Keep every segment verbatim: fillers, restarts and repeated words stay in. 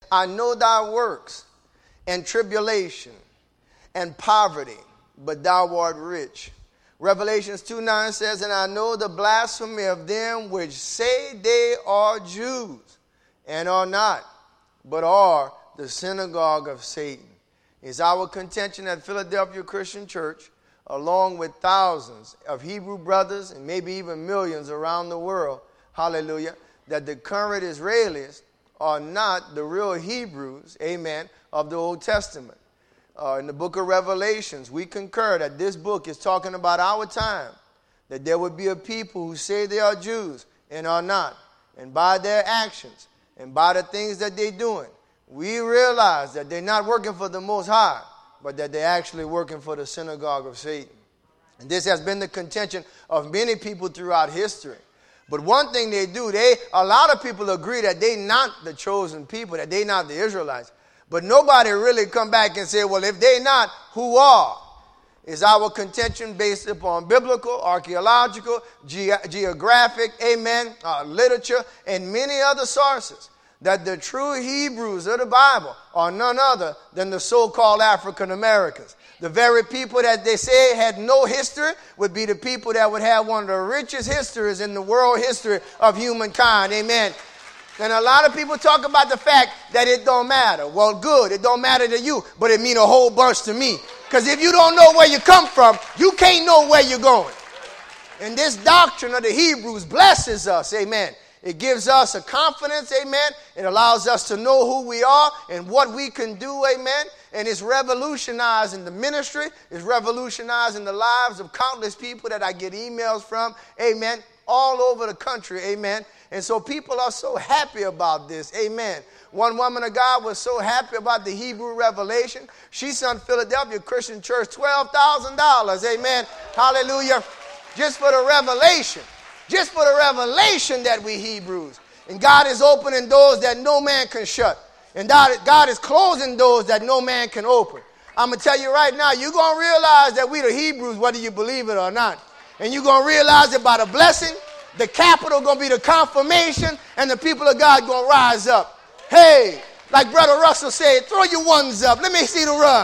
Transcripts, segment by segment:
I know thy works and tribulation and poverty, but thou art rich. Revelations two nine says, and I know the blasphemy of them which say they are Jews and are not, but are the synagogue of Satan. It's our contention at Philadelphia Christian Church, along with thousands of Hebrew brothers and maybe even millions around the world, hallelujah, that the current Israelis are not the real Hebrews, amen, of the Old Testament. Uh, in the book of Revelations, we concur that this book is talking about our time, that there would be a people who say they are Jews and are not. And by their actions and by the things that they're doing, we realize that they're not working for the Most High, but that they're actually working for the synagogue of Satan. And this has been the contention of many people throughout history. But one thing they do, they a lot of people agree that they're not the chosen people, that they're not the Israelites. But nobody really come back and say, well, if they're not, who are? Is our contention based upon biblical, archaeological, ge- geographic, amen, uh, literature, and many other sources, that the true Hebrews of the Bible are none other than the so-called African Americans. The very people that they say had no history would be the people that would have one of the richest histories in the world history of humankind. Amen. And a lot of people talk about the fact that it don't matter. Well, good, it don't matter to you, but it mean a whole bunch to me. Because if you don't know where you come from, you can't know where you're going. And this doctrine of the Hebrews blesses us, amen. It gives us a confidence, amen. It allows us to know who we are and what we can do, amen. And it's revolutionizing the ministry. It's revolutionizing the lives of countless people that I get emails from, amen, all over the country, amen. And so people are so happy about this, amen. One woman of God was so happy about the Hebrew revelation. She sent Philadelphia Christian Church twelve thousand dollars, amen, hallelujah, just for the revelation. Just for the revelation that we Hebrews. And God is opening doors that no man can shut. And God is closing doors that no man can open. I'm going to tell you right now, you're going to realize that we the Hebrews, whether you believe it or not. And you're going to realize that by the blessing, the capital going to be the confirmation, and the people of God going to rise up. Hey, like Brother Russell said, throw your ones up. Let me see the run.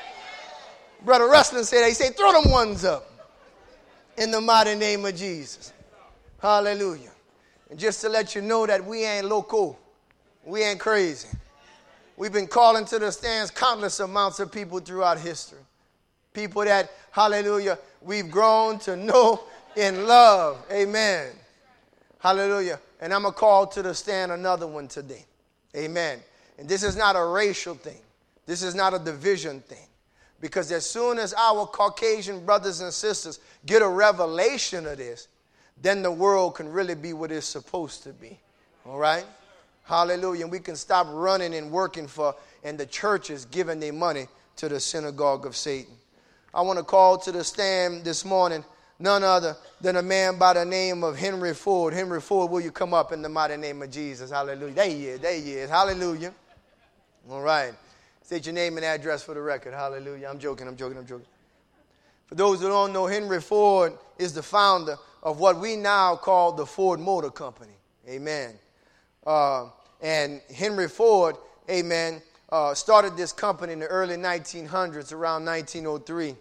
Brother Russell said, he said, throw them ones up. In the mighty name of Jesus. Hallelujah. And just to let you know that we ain't local. We ain't crazy. We've been calling to the stands countless amounts of people throughout history. People that, hallelujah, we've grown to know in love. Amen. Hallelujah. And I'm going to call to the stand another one today. Amen. And this is not a racial thing. This is not a division thing. Because as soon as our Caucasian brothers and sisters get a revelation of this, then the world can really be what it's supposed to be. All right? Hallelujah. And we can stop running and working for, and the churches giving their money to the synagogue of Satan. I want to call to the stand this morning none other than a man by the name of Henry Ford. Henry Ford, will you come up in the mighty name of Jesus? Hallelujah. There he is. There he is. Hallelujah. All right. State your name and address for the record. Hallelujah. I'm joking. I'm joking. I'm joking. For those who don't know, Henry Ford is the founder of what we now call the Ford Motor Company. Amen. Uh, and Henry Ford, amen, uh, started this company in the early nineteen hundreds, around nineteen oh three.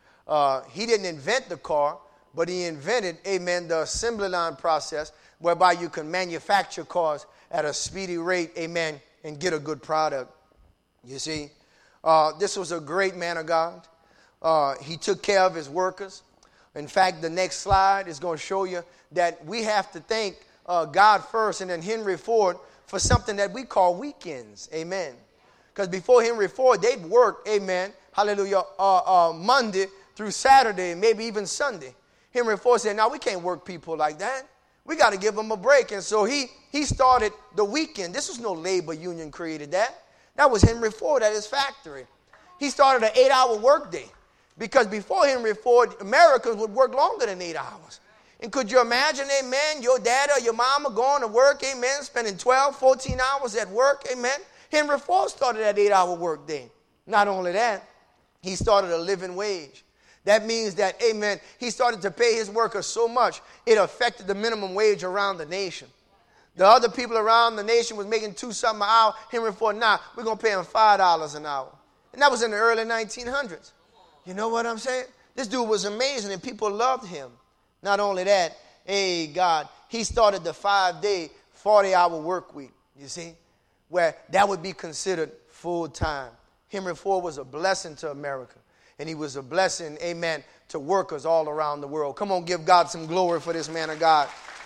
Uh, he didn't invent the car, but he invented, amen, the assembly line process whereby you can manufacture cars at a speedy rate, amen, and get a good product. You see, uh, this was a great man of God. Uh, he took care of his workers. In fact, the next slide is going to show you that we have to thank uh, God first and then Henry Ford for something that we call weekends. Amen. Because before Henry Ford, they'd work, amen, hallelujah, uh, uh, Monday through Saturday, maybe even Sunday. Henry Ford said, now we can't work people like that. We got to give them a break. And so he, he started the weekend. This was no labor union created that. That was Henry Ford at his factory. He started an eight-hour workday. Because before Henry Ford, Americans would work longer than eight hours. And could you imagine, amen, your dad or your mama going to work, amen, spending twelve, fourteen hours at work, amen? Henry Ford started that eight-hour workday. Not only that, he started a living wage. That means that, amen, he started to pay his workers so much, it affected the minimum wage around the nation. The other people around the nation was making two something an hour. Henry Ford, nah, we're going to pay him five dollars an hour. And that was in the early nineteen hundreds. You know what I'm saying? This dude was amazing, and people loved him. Not only that, hey, God, he started the five-day, forty-hour work week, you see, where that would be considered full-time. Henry Ford was a blessing to America, and he was a blessing, amen, to workers all around the world. Come on, give God some glory for this man of God.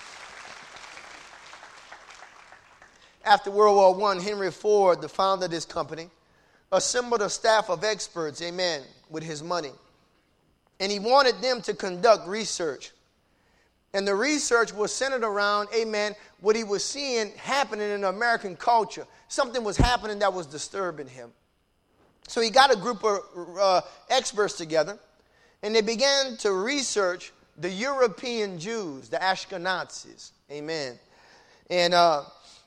After World War One, Henry Ford, the founder of this company, assembled a staff of experts, amen, with his money. And he wanted them to conduct research. And the research was centered around, amen, what he was seeing happening in American culture. Something was happening that was disturbing him. So he got a group of uh, experts together, and they began to research the European Jews, the Ashkenazis, amen. And uh,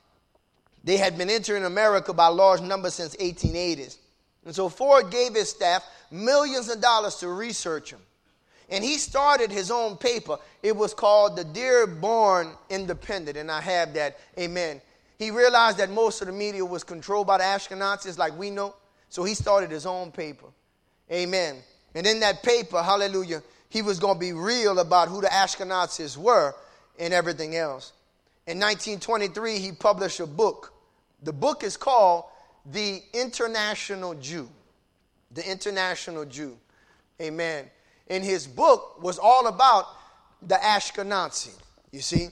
they had been entering America by large numbers since eighteen eighties. And so Ford gave his staff millions of dollars to research them. And he started his own paper. It was called the Dearborn Independent, and I have that, amen. He realized that most of the media was controlled by the Ashkenazis like we know, so he started his own paper, amen. And in that paper, hallelujah, he was going to be real about who the Ashkenazis were and everything else. In nineteen twenty-three, he published a book. The book is called The International Jew. The International Jew, amen. And his book was all about the Ashkenazi, you see.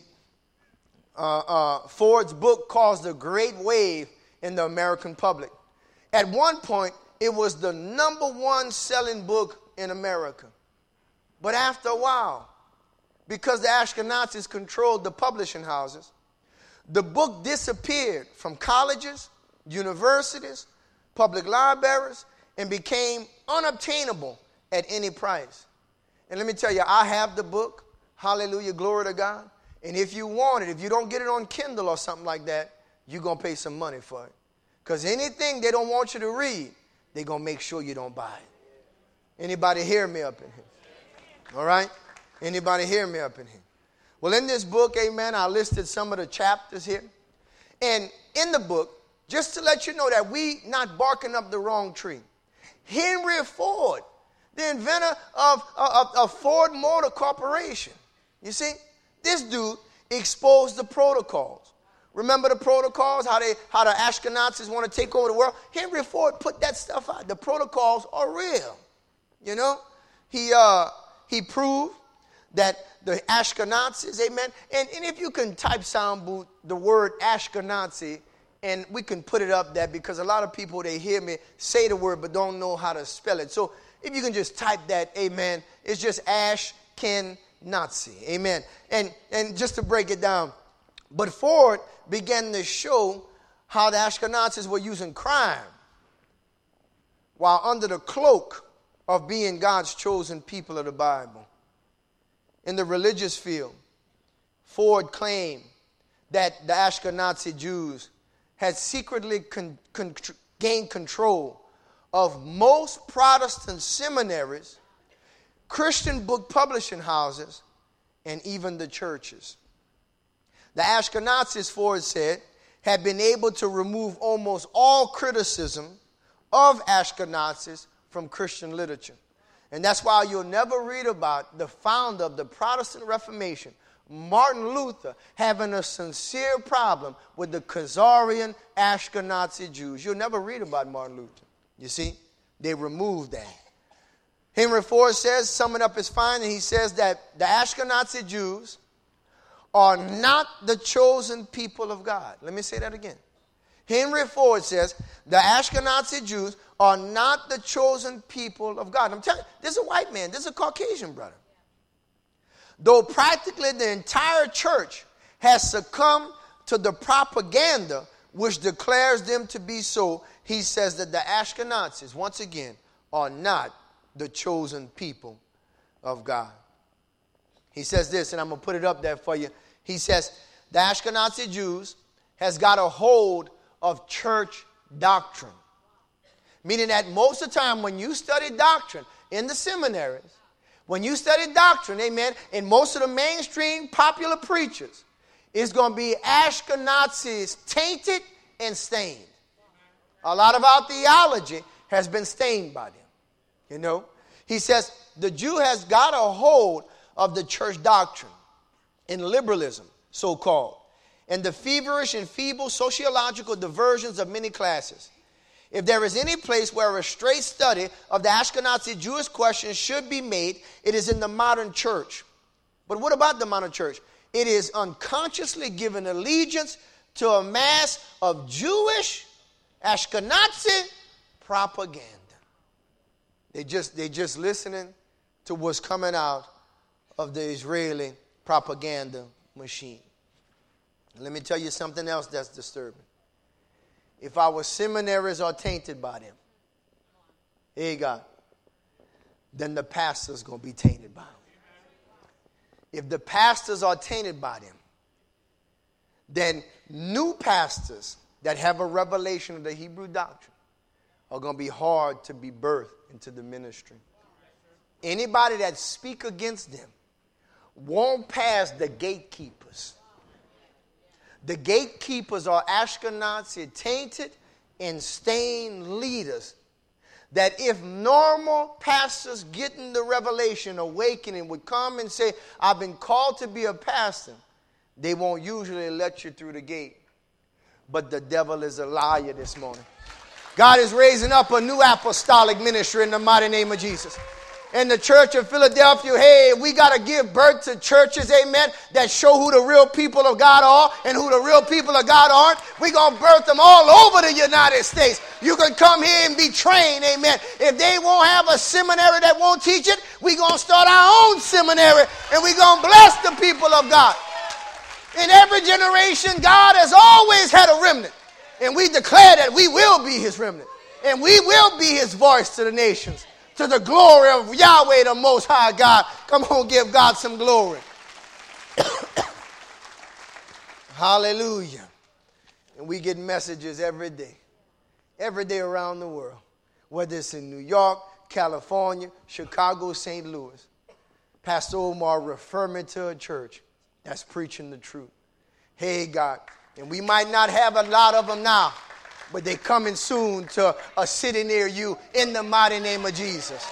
Uh, uh, Ford's book caused a great wave in the American public. At one point, it was the number one selling book in America. But after a while, because the Ashkenazis controlled the publishing houses, the book disappeared from colleges, universities, public libraries, and became unobtainable at any price. And let me tell you, I have the book. Hallelujah, glory to God. And if you want it, if you don't get it on Kindle or something like that, you're going to pay some money for it. Because anything they don't want you to read, they're going to make sure you don't buy it. Anybody hear me up in here? All right? Anybody hear me up in here? Well, in this book, amen, I listed some of the chapters here. And in the book, just to let you know that we not barking up the wrong tree, Henry Ford, the inventor of, of, of Ford Motor Corporation, you see, this dude exposed the protocols. Remember the protocols, how they, how the Ashkenazis want to take over the world? Henry Ford put that stuff out. The protocols are real, you know. He, uh, he proved that the Ashkenazis, amen. And, and if you can type sound boot the word Ashkenazi, and we can put it up there because a lot of people, they hear me say the word but don't know how to spell it. So if you can just type that, amen, it's just Ashkenazi, amen. And, and just to break it down, but Ford began to show how the Ashkenazis were using crime while under the cloak of being God's chosen people of the Bible. In the religious field, Ford claimed that the Ashkenazi Jews had secretly con- con- gained control of most Protestant seminaries, Christian book publishing houses, and even the churches. The Ashkenazis, Ford said, had been able to remove almost all criticism of Ashkenazis from Christian literature. And that's why you'll never read about the founder of the Protestant Reformation, Martin Luther, having a sincere problem with the Khazarian Ashkenazi Jews. You'll never read about Martin Luther. You see, they removed that. Henry Ford says, summing up his finding, he says that the Ashkenazi Jews are not the chosen people of God. Let me say that again. Henry Ford says the Ashkenazi Jews are not the chosen people of God. I'm telling you, this is a white man. This is a Caucasian brother. Though practically the entire church has succumbed to the propaganda which declares them to be so, he says that the Ashkenazis, once again, are not the chosen people of God. He says this, and I'm going to put it up there for you. He says, the Ashkenazi Jews has got a hold of church doctrine. Meaning that most of the time when you study doctrine in the seminaries, when you study doctrine, amen, and most of the mainstream popular preachers, It's going to be Ashkenazis tainted and stained. A lot of our theology has been stained by them. You know, he says the Jew has got a hold of the church doctrine in liberalism, so-called, and the feverish and feeble sociological diversions of many classes. If there is any place where a straight study of the Ashkenazi Jewish question should be made, it is in the modern church. But what about the modern church? It is unconsciously given allegiance to a mass of Jewish Ashkenazi propaganda. They just they just listening to what's coming out of the Israeli propaganda machine. Let me tell you something else that's disturbing. If our seminaries are tainted by them, hey God, then the pastor's going to be tainted by them. If the pastors are tainted by them, then new pastors that have a revelation of the Hebrew doctrine are going to be hard to be birthed into the ministry. Anybody that speak against them won't pass the gatekeepers. The gatekeepers are Ashkenazi tainted and stained leaders that if normal pastors getting the revelation, awakening, would come and say, I've been called to be a pastor, they won't usually let you through the gate. But the devil is a liar this morning. God is raising up a new apostolic ministry in the mighty name of Jesus. In the church of Philadelphia, hey, we got to give birth to churches, amen, that show who the real people of God are and who the real people of God aren't. We're going to birth them all over the United States. You can come here and be trained, amen. If they won't have a seminary that won't teach it, we're going to start our own seminary and we're going to bless the people of God. In every generation, God has always had a remnant. And we declare that we will be his remnant. And we will be his voice to the nations. To the glory of Yahweh, the Most High God. Come on, give God some glory. Hallelujah. And we get messages every day. Every day around the world. Whether it's in New York, California, Chicago, Saint Louis. Pastor Omar refer me to a church that's preaching the truth. Hey, God. And we might not have a lot of them now, but they're coming soon to a city near you in the mighty name of Jesus.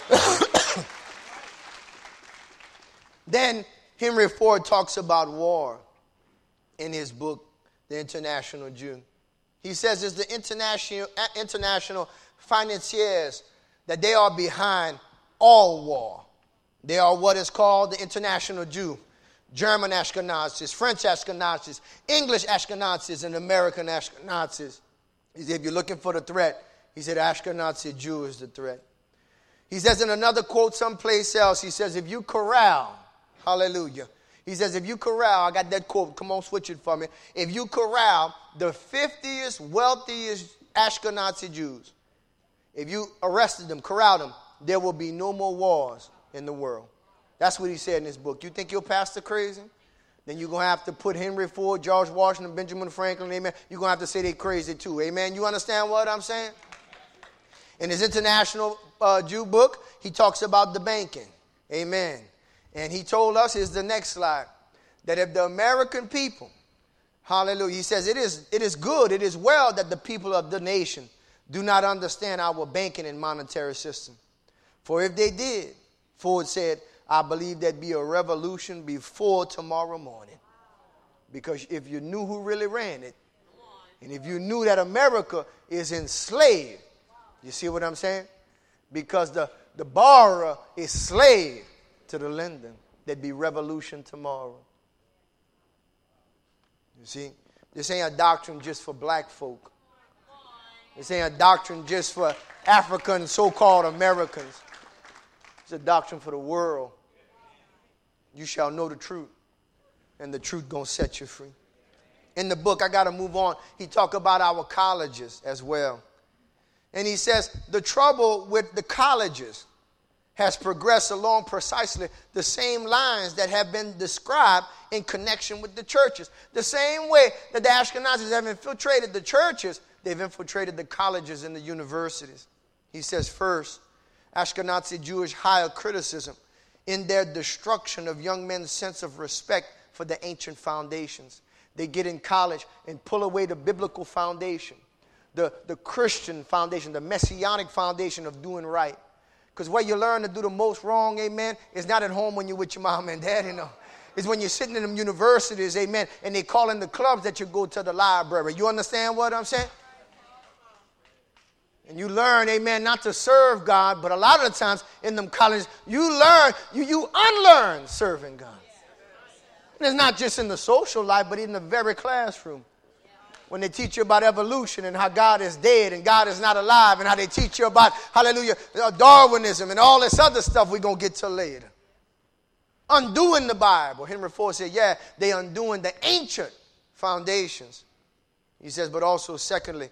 Then Henry Ford talks about war in his book, The International Jew. He says it's the international, international financiers that they are behind all war. They are what is called the international Jew. German Ashkenazis, French Ashkenazis, English Ashkenazis, and American Ashkenazis. He said, if you're looking for the threat, he said Ashkenazi Jew is the threat. He says in another quote someplace else, he says, if you corral, hallelujah. He says, if you corral, I got that quote, come on, switch it for me. If you corral the fiftieth wealthiest Ashkenazi Jews, if you arrested them, corralled them, there will be no more wars in the world. That's what he said in his book. You think your pastor crazy? Then you're going to have to put Henry Ford, George Washington, Benjamin Franklin, amen. You're going to have to say they're crazy too, amen. You understand what I'm saying? In his International uh, Jew book, he talks about the banking, amen. And he told us, here's the next slide, that if the American people, hallelujah, he says it is, it is good, it is well that the people of the nation do not understand our banking and monetary system. For if they did, Ford said, I believe there'd be a revolution before tomorrow morning. Because if you knew who really ran it, and if you knew that America is enslaved, you see what I'm saying? Because the, the borrower is slave to the lender, there'd be revolution tomorrow. You see? This ain't a doctrine just for black folk. This ain't a doctrine just for African so-called Americans. It's a doctrine for the world. You shall know the truth, and the truth going to set you free. In the book, I got to move on, he talk about our colleges as well. And he says the trouble with the colleges has progressed along precisely the same lines that have been described in connection with the churches. The same way that the Ashkenazis have infiltrated the churches, they've infiltrated the colleges and the universities. He says first, Ashkenazi Jewish higher criticism in their destruction of young men's sense of respect for the ancient foundations. They get in college and pull away the biblical foundation, the, the Christian foundation, the messianic foundation of doing right. Because where you learn to do the most wrong, amen, is not at home when you're with your mom and dad, you know. It's when you're sitting in them universities, amen, and they call in the clubs that you go to the library. You understand what I'm saying? And you learn, amen, not to serve God, but a lot of the times in them colleges, you learn, you, you unlearn serving God. And it's not just in the social life, but in the very classroom. When they teach you about evolution and how God is dead and God is not alive, and how they teach you about, hallelujah, Darwinism and all this other stuff we're going to get to later. Undoing the Bible. Henry Ford said, yeah, they undoing the ancient foundations. He says, but also secondly,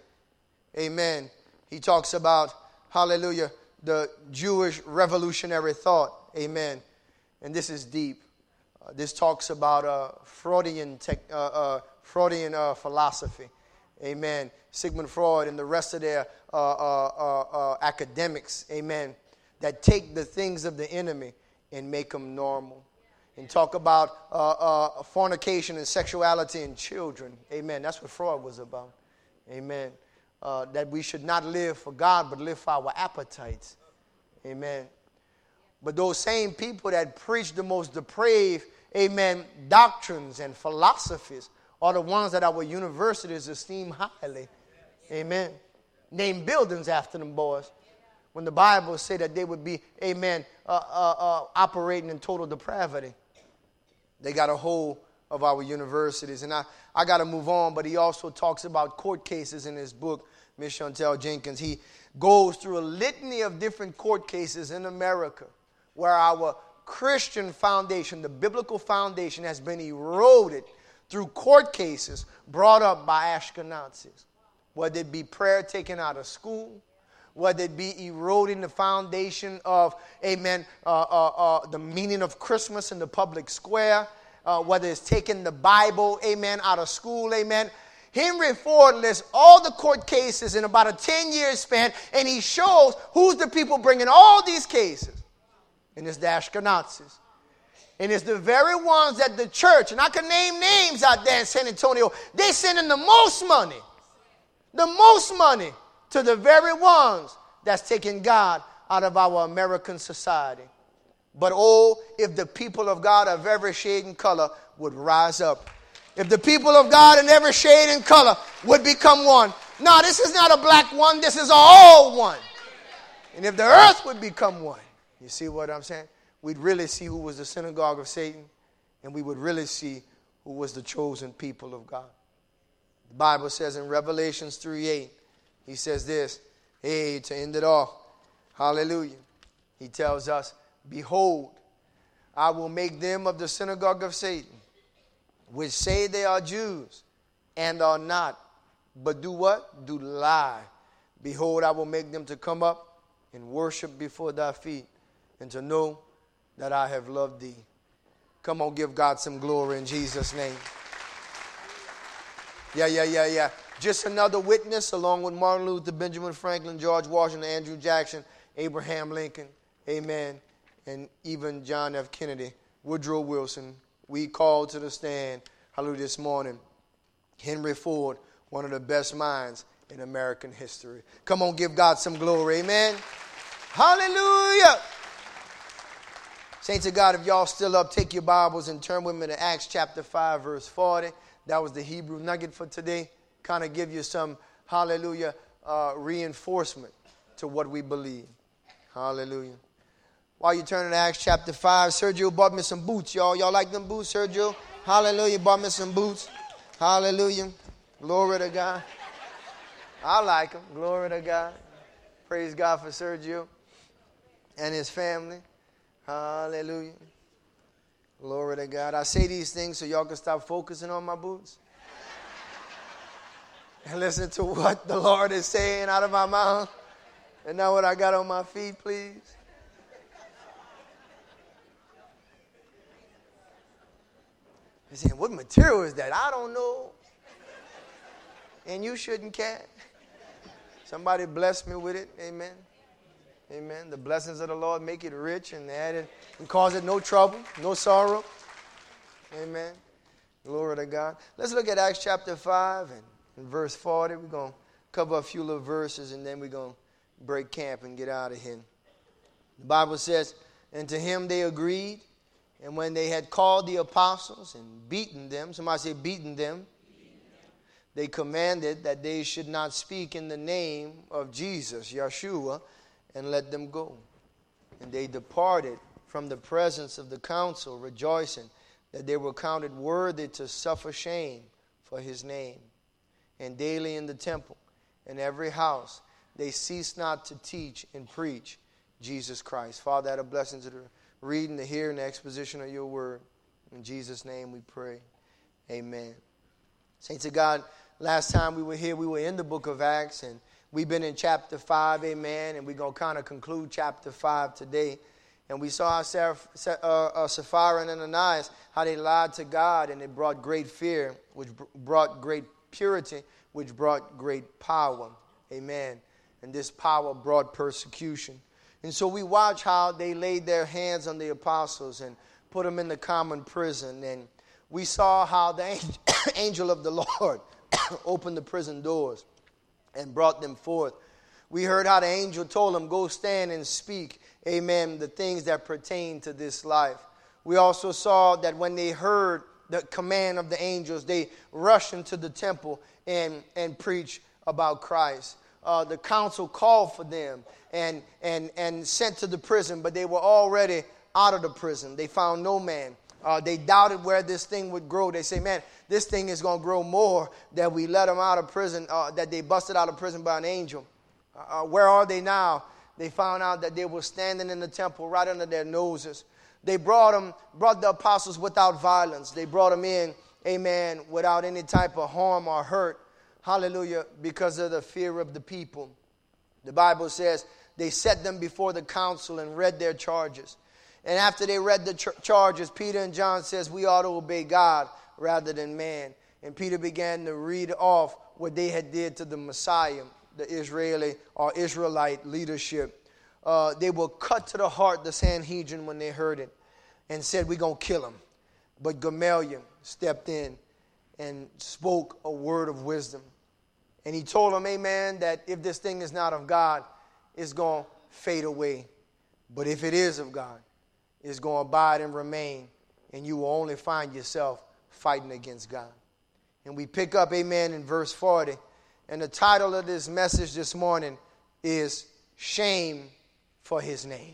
amen, he talks about, hallelujah, the Jewish revolutionary thought. Amen. And this is deep. Uh, this talks about uh, Freudian, tech, uh, uh, Freudian uh, philosophy. Amen. Sigmund Freud and the rest of their uh, uh, uh, uh, academics, amen, that take the things of the enemy and make them normal. And talk about uh, uh, fornication and sexuality in children. Amen. That's what Freud was about. Amen. Uh, that we should not live for God, but live for our appetites. Amen. But those same people that preach the most depraved, amen, doctrines and philosophies are the ones that our universities esteem highly. Amen. Name buildings after them boys. When the Bible say that they would be, amen, uh, uh, uh, operating in total depravity. They got a hold of our universities. And I, I got to move on, but he also talks about court cases in his book, Miss Chantel Jenkins. He goes through a litany of different court cases in America where our Christian foundation, the biblical foundation, has been eroded through court cases brought up by Ashkenazis. Whether it be prayer taken out of school, whether it be eroding the foundation of, amen, uh, uh, uh, the meaning of Christmas in the public square, uh, whether it's taking the Bible, amen, out of school, amen. Henry Ford lists all the court cases in about a ten-year span, and he shows who's the people bringing all these cases. And it's the Ashkenazis. And it's the very ones that the church, and I can name names out there in San Antonio, they sending the most money, the most money to the very ones that's taking God out of our American society. But oh, if the people of God of every shade and color would rise up. If the people of God in every shade and color would become one. No, this is not a black one. This is all one. And if the earth would become one. You see what I'm saying? We'd really see who was the synagogue of Satan. And we would really see who was the chosen people of God. The Bible says in Revelations three eight. He says this, hey, to end it off, hallelujah. He tells us, behold, I will make them of the synagogue of Satan, which say they are Jews and are not, but do what? Do lie. Behold, I will make them to come up and worship before thy feet, and to know that I have loved thee. Come on, give God some glory in Jesus' name. Yeah, yeah, yeah, yeah. Just another witness, along with Martin Luther, Benjamin Franklin, George Washington, Andrew Jackson, Abraham Lincoln, amen, and even John F. Kennedy, Woodrow Wilson. We called to the stand, hallelujah, this morning, Henry Ford, one of the best minds in American history. Come on, give God some glory, amen. Hallelujah. Saints of God, if y'all still up, take your Bibles and turn with me to Acts chapter five, verse forty. That was the Hebrew nugget for today. Kind of give you some, hallelujah, uh, reinforcement to what we believe. Hallelujah. While you turn to Acts chapter five, Sergio bought me some boots, y'all. Y'all like them boots, Sergio? Hallelujah, bought me some boots. Hallelujah. Glory to God. I like them. Glory to God. Praise God for Sergio and his family. Hallelujah. Glory to God. I say these things so y'all can stop focusing on my boots and listen to what the Lord is saying out of my mouth and not what I got on my feet, please. You're saying, what material is that? I don't know. And you shouldn't care. Somebody bless me with it. Amen. Amen. The blessings of the Lord make it rich and add it and cause it no trouble, no sorrow. Amen. Glory to God. Let's look at Acts chapter five and, and verse forty. We're going to cover a few little verses and then we're going to break camp and get out of here. The Bible says, and to him they agreed, and when they had called the apostles and beaten them, somebody say beaten them, they commanded that they should not speak in the name of Jesus, Yeshua, and let them go. And they departed from the presence of the council, rejoicing that they were counted worthy to suffer shame for his name. And daily in the temple, in every house, they ceased not to teach and preach Jesus Christ. Father, add a blessing to the reading, the hearing, the exposition of your word. In Jesus' name we pray. Amen. Saints of God, last time we were here, we were in the book of Acts, and we've been in chapter five, amen, and we're going to kind of conclude chapter five today. And we saw how uh, uh, Sapphira and Ananias, how they lied to God, and it brought great fear, which br- brought great purity, which brought great power. Amen. And this power brought persecution. And so we watch how they laid their hands on the apostles and put them in the common prison. And we saw how the angel of the Lord opened the prison doors and brought them forth. We heard how the angel told them, go stand and speak, amen, the things that pertain to this life. We also saw that when they heard the command of the angels, they rushed into the temple and, and preached about Christ. Uh, the council called for them and, and, and sent to the prison, but they were already out of the prison. They found no man. Uh, they doubted where this thing would grow. They say, man, this thing is going to grow more that we let them out of prison, uh, that they busted out of prison by an angel. Uh, where are they now? They found out that they were standing in the temple right under their noses. They brought them, brought the apostles without violence. They brought them in, amen, without any type of harm or hurt. Hallelujah, because of the fear of the people. The Bible says they set them before the council and read their charges. And after they read the ch- charges, Peter and John says we ought to obey God rather than man. And Peter began to read off what they had did to the Messiah, the Israeli or Israelite leadership. Uh, they were cut to the heart, the Sanhedrin, when they heard it and said, we're going to kill him. But Gamaliel stepped in and spoke a word of wisdom. And he told them, amen, that if this thing is not of God, it's going to fade away. But if it is of God, it's going to abide and remain. And you will only find yourself fighting against God. And we pick up, amen, in verse forty. And the title of this message this morning is Shame for His Name.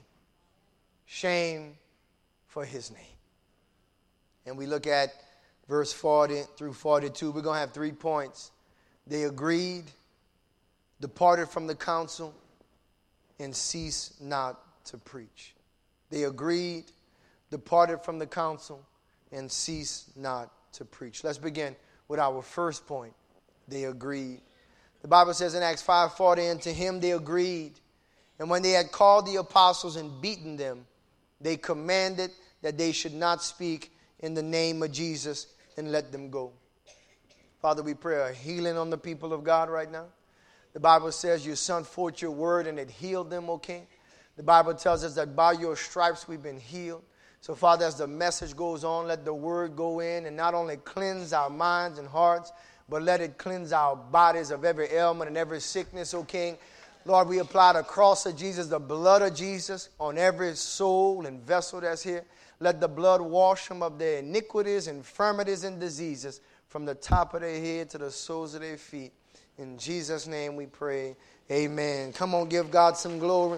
Shame for His name. And we look at verse forty through forty-two. We're going to have three points. They agreed, departed from the council, and ceased not to preach. They agreed, departed from the council, and ceased not to preach. Let's begin with our first point. They agreed. The Bible says in Acts five forty, and to him they agreed. And when they had called the apostles and beaten them, they commanded that they should not speak in the name of Jesus and let them go. Father, we pray a healing on the people of God right now. The Bible says you sent forth your word and it healed them, O King. The Bible tells us that by your stripes we've been healed. So, Father, as the message goes on, let the word go in and not only cleanse our minds and hearts, but let it cleanse our bodies of every ailment and every sickness, O King. Lord, we apply the cross of Jesus, the blood of Jesus on every soul and vessel that's here. Let the blood wash them of their iniquities, infirmities, and diseases from the top of their head to the soles of their feet. In Jesus' name we pray. Amen. Come on, give God some glory.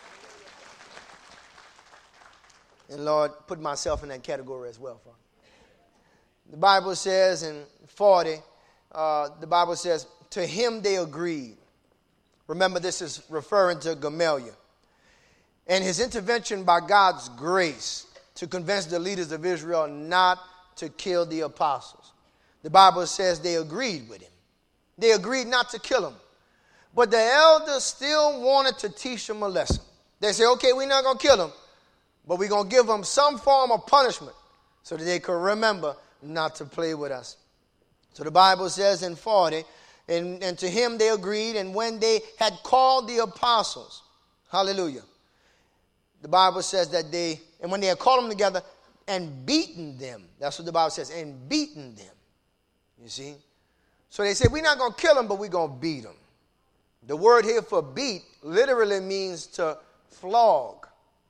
And Lord, put myself in that category as well, Father. The Bible says in forty, uh, the Bible says, to him they agreed. Remember, this is referring to Gamaliel. And his intervention by God's grace to convince the leaders of Israel not to kill the apostles. The Bible says they agreed with him. They agreed not to kill him. But the elders still wanted to teach him a lesson. They said, okay, we're not going to kill him, but we're going to give them some form of punishment so that they could remember not to play with us. So the Bible says in forty, and, and to him they agreed, and when they had called the apostles, hallelujah, the Bible says that they, and when they had called them together, and beaten them. That's what the Bible says, and beaten them. You see? So they said, we're not going to kill them, but we're going to beat them. The word here for beat literally means to flog,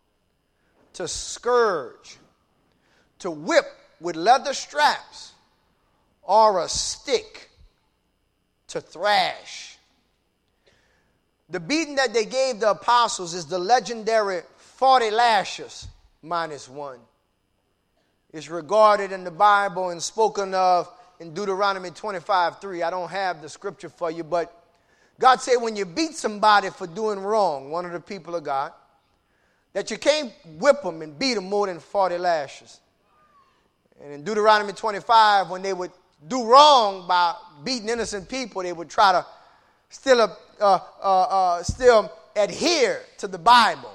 to scourge, to whip with leather straps, or a stick, to thrash. The beating that they gave the apostles is the legendary forty lashes minus one. It's regarded in the Bible and spoken of in Deuteronomy twenty-five three. I don't have the scripture for you, but God said when you beat somebody for doing wrong, one of the people of God, that you can't whip them and beat them more than forty lashes. And in Deuteronomy twenty-five, when they would do wrong by beating innocent people, they would try to still, uh, uh, uh, still adhere to the Bible.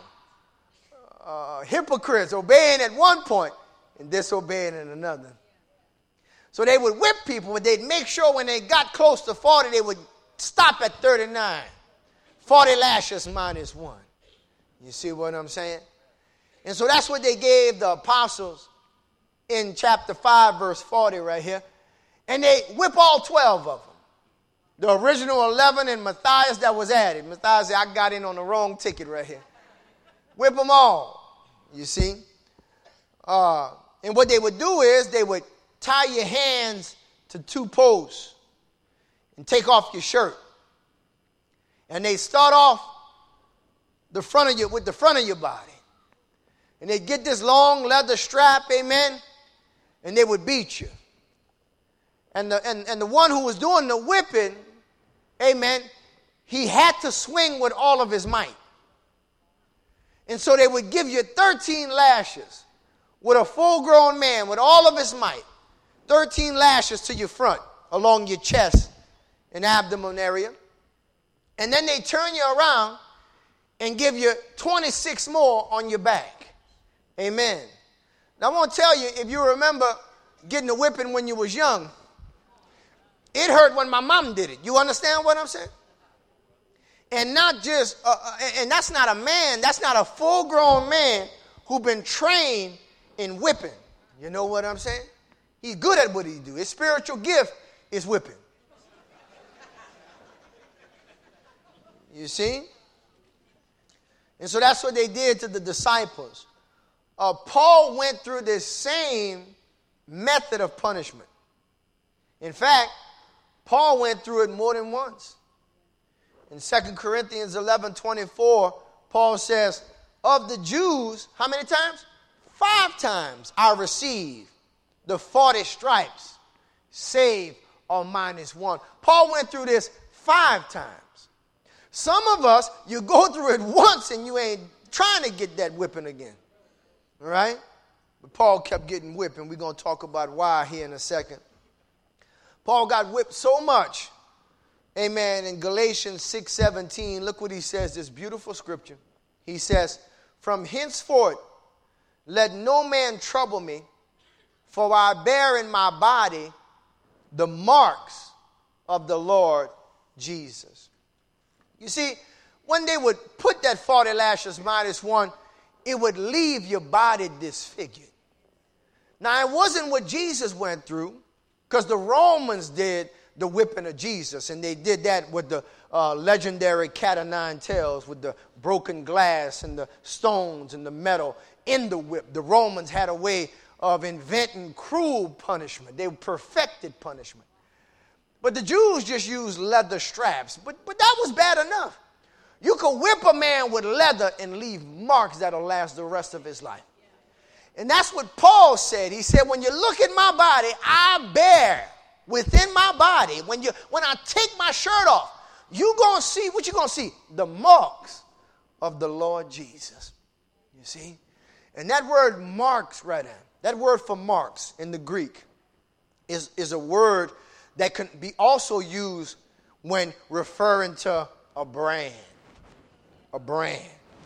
Uh, hypocrites obeying at one point and disobeying at another. So they would whip people, but they'd make sure when they got close to forty, they would stop at thirty-nine. forty lashes minus one. You see what I'm saying? And so that's what they gave the apostles in chapter five, verse forty right here. And they whip all twelve of them. The original eleven and Matthias that was added. Matthias said, I got in on the wrong ticket right here. Whip them all, you see. Uh, and what they would do is they would tie your hands to two posts and take off your shirt. And they start off the front of you with the front of your body. And they'd get this long leather strap, amen, and they would beat you. And the, and, and the one who was doing the whipping, amen, he had to swing with all of his might. And so they would give you thirteen lashes with a full-grown man with all of his might. thirteen lashes to your front, along your chest and abdomen area. And then they turn you around and give you twenty-six more on your back. Amen. Now, I want to tell you, if you remember getting a whipping when you was young, it hurt when my mom did it. You understand what I'm saying? And not just, uh, and that's not a man, that's not a full-grown man who been trained in whipping. You know what I'm saying? He's good at what he do. His spiritual gift is whipping. You see? And so that's what they did to the disciples. Uh, Paul went through this same method of punishment. In fact, Paul went through it more than once. In Second Corinthians eleven twenty-four, Paul says, of the Jews, how many times? Five times I received the forty stripes, save or minus one. Paul went through this five times. Some of us, you go through it once and you ain't trying to get that whipping again. All right? But Paul kept getting whipped, and we're going to talk about why here in a second. Paul got whipped so much, amen, in Galatians six seventeen, look what he says, this beautiful scripture. He says, from henceforth, let no man trouble me, for I bear in my body the marks of the Lord Jesus. You see, when they would put that forty lashes minus one, it would leave your body disfigured. Now, it wasn't what Jesus went through, because the Romans did the whipping of Jesus, and they did that with the uh, legendary cat o' nine tails, with the broken glass and the stones and the metal in the whip. The Romans had a way of inventing cruel punishment. They perfected punishment. But the Jews just used leather straps. But, but that was bad enough. You could whip a man with leather and leave marks that'll last the rest of his life. And that's what Paul said. He said, when you look at my body, I bear within my body. When you, when I take my shirt off, you're going to see, what you going to see? The marks of the Lord Jesus. You see? And that word marks right there, that word for marks in the Greek is, is a word that can be also used when referring to a brand. A brand.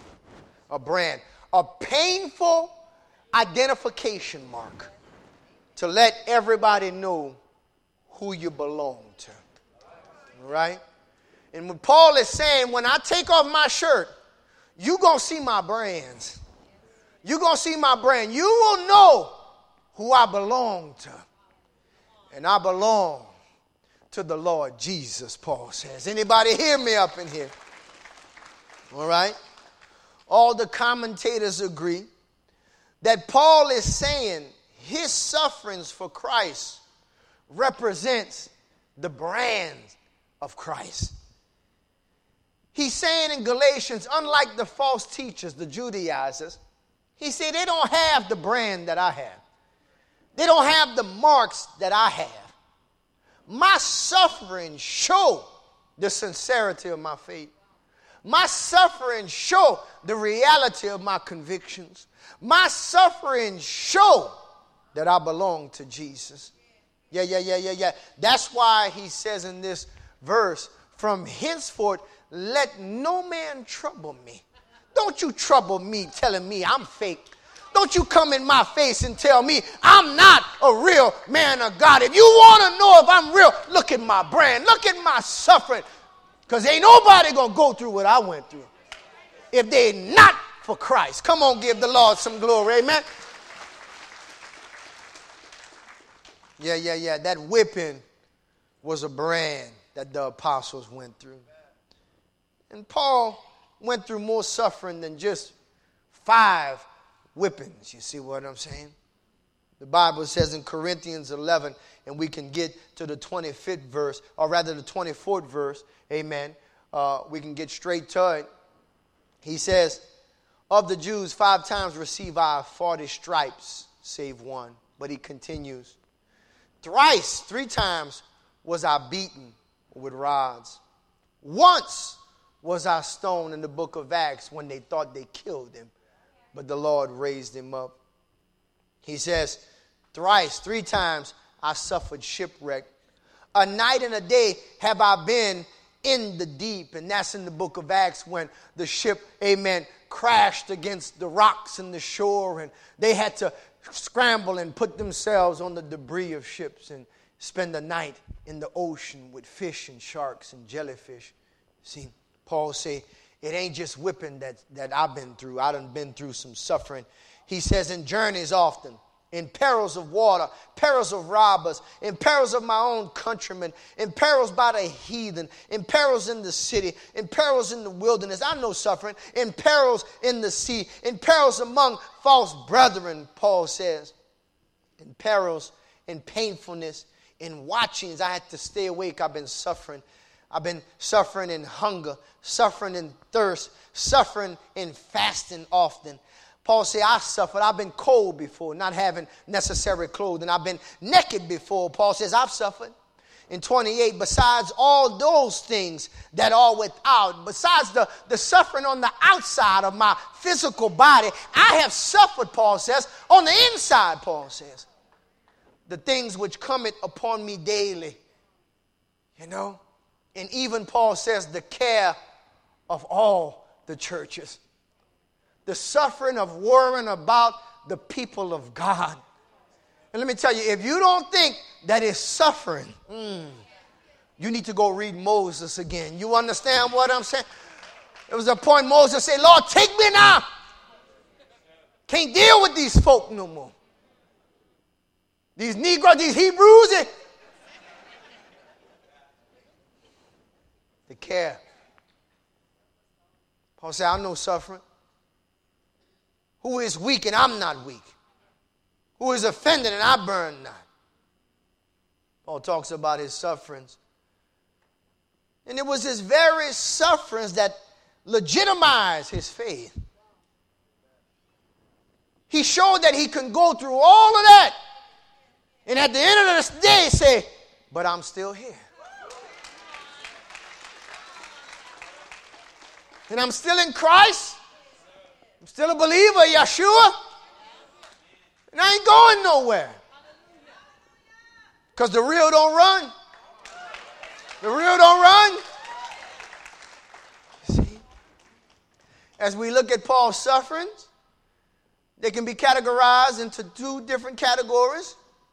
A brand. A painful identification mark to let everybody know who you belong to. All right? And when Paul is saying, when I take off my shirt, you're going to see my brands. You're going to see my brand. You will know who I belong to. And I belong to the Lord Jesus, Paul says. Anybody hear me up in here? All right. All the commentators agree that Paul is saying his sufferings for Christ represents the brand of Christ. He's saying in Galatians, unlike the false teachers, the Judaizers, he said they don't have the brand that I have. They don't have the marks that I have. My suffering show the sincerity of my faith. My suffering show the reality of my convictions. My suffering show that I belong to Jesus. Yeah, yeah, yeah, yeah, yeah. That's why he says in this verse, from henceforth, let no man trouble me. Don't you trouble me telling me I'm fake. Don't you come in my face and tell me I'm not a real man of God. If you want to know if I'm real, look at my brand. Look at my suffering. Because ain't nobody going to go through what I went through if they're not for Christ. Come on, give the Lord some glory. Amen. Yeah, yeah, yeah. That whipping was a brand that the apostles went through. And Paul went through more suffering than just five whippings. You see what I'm saying? The Bible says in Corinthians eleven, and we can get to the twenty-fifth verse, or rather the twenty-fourth verse, amen. Uh, we can get straight to it. He says, of the Jews, five times receive I forty stripes, save one. But he continues, thrice, three times was I beaten with rods. Once was I stoned in the book of Acts when they thought they killed him, but the Lord raised him up. He says, thrice, three times I suffered shipwreck. A night and a day have I been in the deep. And that's in the book of Acts when the ship, amen, crashed against the rocks in the shore. And they had to scramble and put themselves on the debris of ships and spend the night in the ocean with fish and sharks and jellyfish. See, Paul say, it ain't just whipping that, that I've been through. I done been through some suffering. He says, in journeys often, in perils of water, perils of robbers, in perils of my own countrymen, in perils by the heathen, in perils in the city, in perils in the wilderness. I know suffering. In perils in the sea, in perils among false brethren, Paul says. In perils, in painfulness, in watchings. I had to stay awake. I've been suffering. I've been suffering in hunger, suffering in thirst, suffering in fasting often. Paul said, I suffered. I've been cold before, not having necessary clothing. I've been naked before. Paul says, I've suffered. In twenty-eight, besides all those things that are without, besides the, the suffering on the outside of my physical body, I have suffered, Paul says, on the inside, Paul says. The things which cometh upon me daily, you know. And even Paul says the care of all the churches. The suffering of worrying about the people of God. And let me tell you, if you don't think that is suffering, mm, you need to go read Moses again. You understand what I'm saying? There was a point Moses said, Lord, take me now. Can't deal with these folk no more. These Negroes, these Hebrews, they, the care. Paul said, I know suffering. Who is weak and I'm not weak? Who is offended and I burn not? Paul talks about his sufferings. And it was his very sufferings that legitimized his faith. He showed that he can go through all of that. And at the end of this day say, but I'm still here. And I'm still in Christ. I'm still a believer, Yeshua. And I ain't going nowhere. Because the real don't run. The real don't run. See? As we look at Paul's sufferings, they can be categorized into two different categories.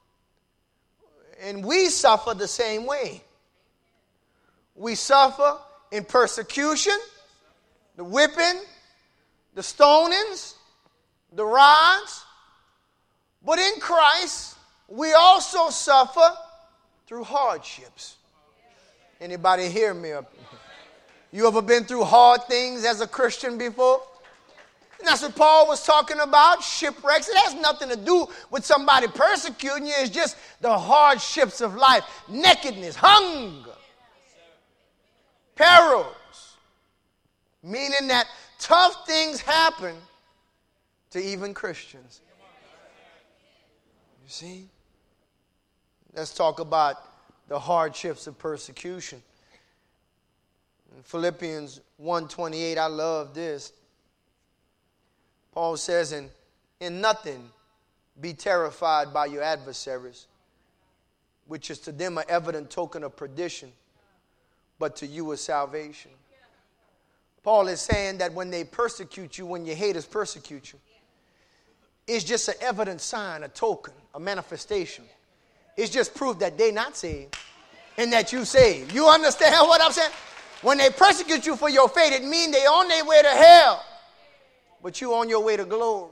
And we suffer the same way. We suffer in persecution, the whipping, the stonings, the rods. But in Christ, we also suffer through hardships. Anybody hear me up here? You ever been through hard things as a Christian before? And that's what Paul was talking about, shipwrecks. It has nothing to do with somebody persecuting you. It's just the hardships of life. Nakedness, hunger, perils. Meaning that tough things happen to even Christians. You see? Let's talk about the hardships of persecution. In Philippians one twenty-eight, I love this. Paul says, in, in nothing be terrified by your adversaries, which is to them an evident token of perdition, but to you a salvation. Paul is saying that when they persecute you, when your haters persecute you, it's just an evident sign, a token, a manifestation. It's just proof that they're not saved and that you saved. You understand what I'm saying? When they persecute you for your faith, it means they're on their way to hell, but you on your way to glory.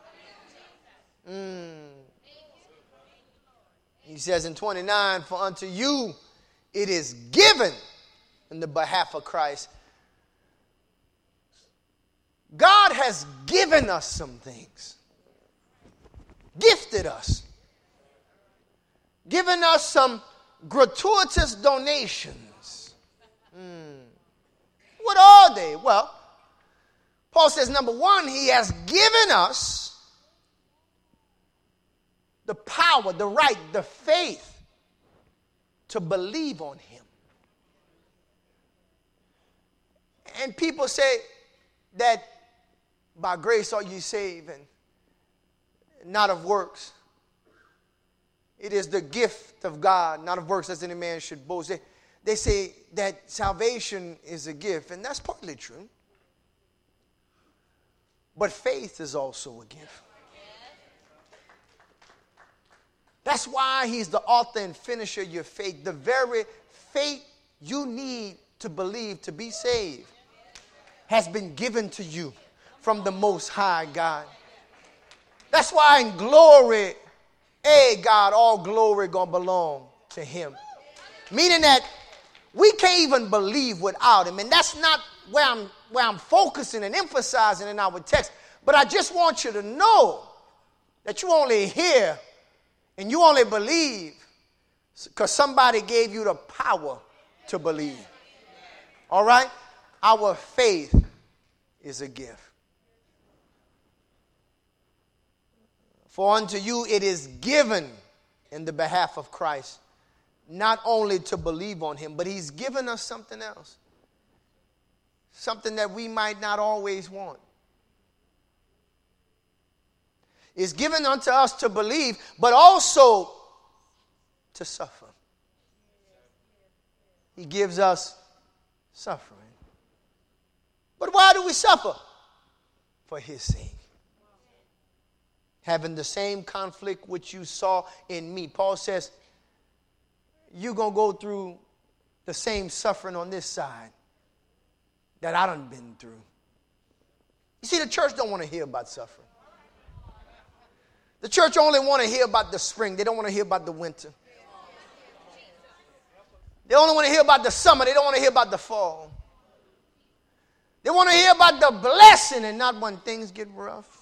Mm. He says in twenty-nine, for unto you it is given in the behalf of Christ. God has given us some things. Gifted us. Given us some gratuitous donations. Mm. What are they? Well, Paul says, number one, he has given us the power, the right, the faith to believe on him. And people say that by grace are you saved and not of works. It is the gift of God, not of works, as any man should boast. They, they say that salvation is a gift, and that's partly true. But faith is also a gift. That's why he's the author and finisher of your faith. The very faith you need to believe to be saved has been given to you from the Most High God. That's why in glory, hey, God, all glory gonna belong to him. Meaning that we can't even believe without him. And that's not where I'm, where I'm focusing and emphasizing in our text. But I just want you to know that you only hear and you only believe because somebody gave you the power to believe. All right? Our faith is a gift. For unto you it is given in the behalf of Christ, not only to believe on him, but he's given us something else. Something that we might not always want. It's given unto us to believe, but also to suffer. He gives us suffering. But why do we suffer? For his sake. Having the same conflict which you saw in me. Paul says, you're going to go through the same suffering on this side that I done been through. You see, the church don't want to hear about suffering. The church only want to hear about the spring. They don't want to hear about the winter. They only want to hear about the summer. They don't want to hear about the fall. They want to hear about the blessing and not when things get rough.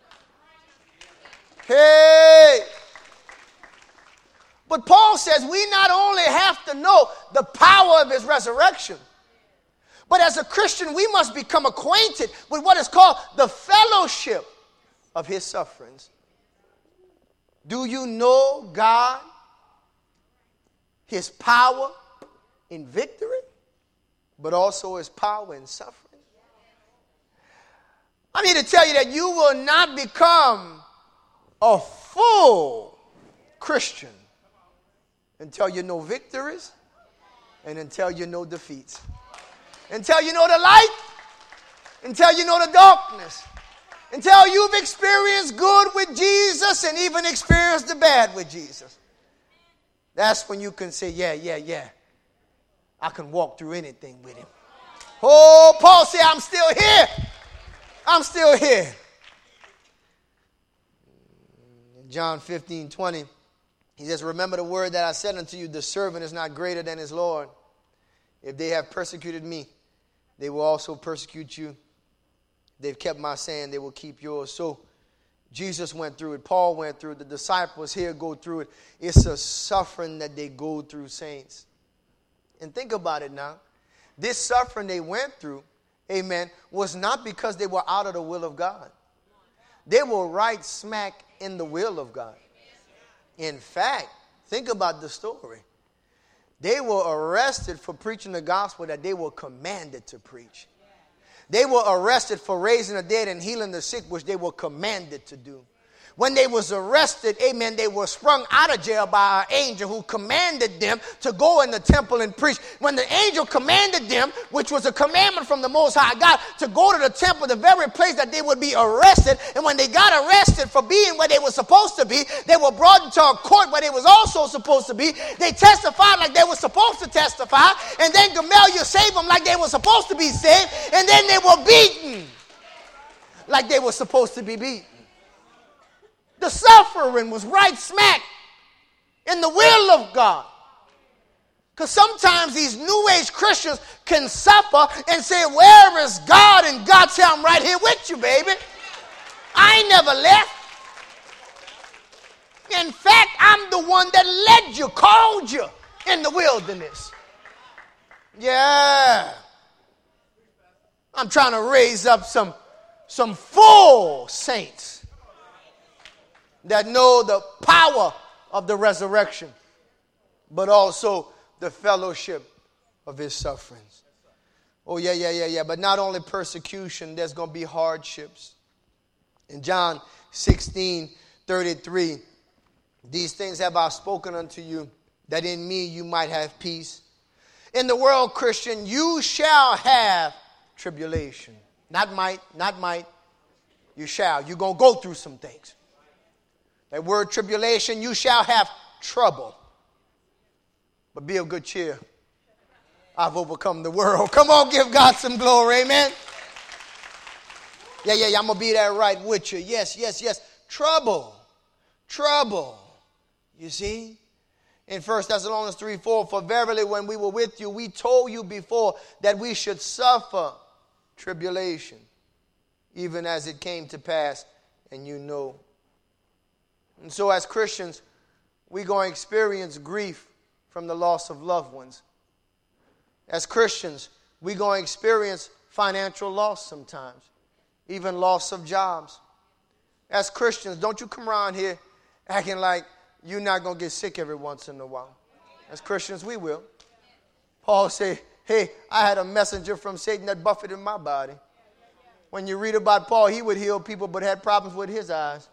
Hey! But Paul says we not only have to know the power of his resurrection, but as a Christian, we must become acquainted with what is called the fellowship of his sufferings. Do you know God, his power in victory, but also his power in suffering? I'm here to tell you that you will not become a full Christian until you know victories and until you know defeats. Until you know the light, until you know the darkness, until you've experienced good with Jesus and even experienced the bad with Jesus. That's when you can say, yeah, yeah, yeah, I can walk through anything with him. Oh, Paul said, I'm still here. I'm still here. John fifteen twenty, he says, remember the word that I said unto you, the servant is not greater than his Lord. If they have persecuted me, they will also persecute you. They've kept my saying, they will keep yours. So Jesus went through it. Paul went through it. The disciples here go through it. It's a suffering that they go through, saints. And think about it now. This suffering they went through, amen, was not because they were out of the will of God. They were right smack in the will of God. In fact, think about the story. They were arrested for preaching the gospel that they were commanded to preach. They were arrested for raising the dead and healing the sick, which they were commanded to do. When they was arrested, amen, they were sprung out of jail by an angel who commanded them to go in the temple and preach. When the angel commanded them, which was a commandment from the Most High God, to go to the temple, the very place that they would be arrested, and when they got arrested for being where they were supposed to be, they were brought into a court where they was also supposed to be. They testified like they were supposed to testify, and then Gamaliel saved them like they were supposed to be saved, and then they were beaten like they were supposed to be beaten. The suffering was right smack in the will of God. Because sometimes these New Age Christians can suffer and say, where is God? And God say, I'm right here with you, baby. I ain't never left. In fact, I'm the one that led you, called you in the wilderness. Yeah. I'm trying to raise up some, some full saints that know the power of the resurrection, but also the fellowship of his sufferings. Oh, yeah, yeah, yeah, yeah. But not only persecution, there's going to be hardships. In John sixteen thirty-three, these things have I spoken unto you, that in me you might have peace. In the world, Christian, you shall have tribulation. Not might, not might. You shall. You're going to go through some things. That word tribulation, you shall have trouble. But be of good cheer. I've overcome the world. Come on, give God some glory, amen. Yeah, yeah, yeah, I'm going to be there right with you. Yes, yes, yes. Trouble. Trouble. You see? In First Thessalonians three four, for verily when we were with you, we told you before that we should suffer tribulation, even as it came to pass, and you know. And so as Christians, we're going to experience grief from the loss of loved ones. As Christians, we're going to experience financial loss sometimes, even loss of jobs. As Christians, don't you come around here acting like you're not going to get sick every once in a while. As Christians, we will. Paul said, hey, I had a messenger from Satan that buffeted my body. When you read about Paul, he would heal people but had problems with his eyes.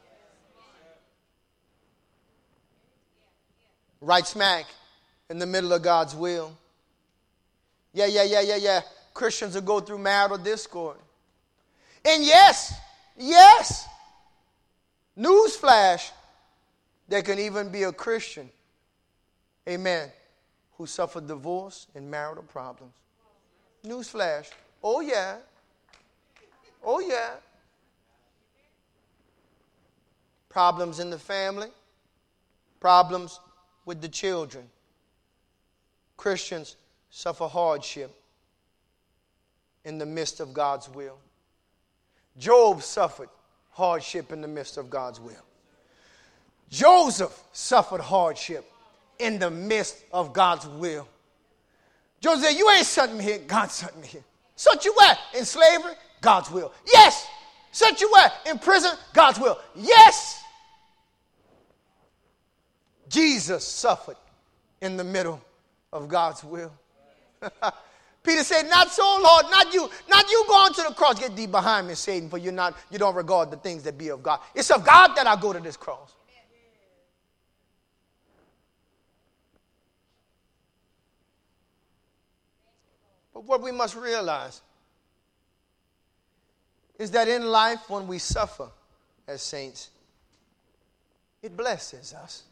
Right smack in the middle of God's will. Yeah, yeah, yeah, yeah, yeah. Christians will go through marital discord. And yes, yes, newsflash, there can even be a Christian, amen, who suffered divorce and marital problems. Newsflash. Oh, yeah. Oh, yeah. Problems in the family. Problems with the children. Christians suffer hardship in the midst of God's will. Job suffered hardship in the midst of God's will. Joseph suffered hardship in the midst of God's will. Joseph said, you ain't sent me here. God sent me here. Sent you where? In slavery? God's will. Yes. Sent you where? In prison? God's will. Yes. Jesus suffered in the middle of God's will. Peter said, not so, Lord, not you, not you going to the cross. Get thee behind me, Satan, for you're not, you don't regard the things that be of God. It's of God that I go to this cross. But what we must realize is that in life, when we suffer as saints, it blesses us.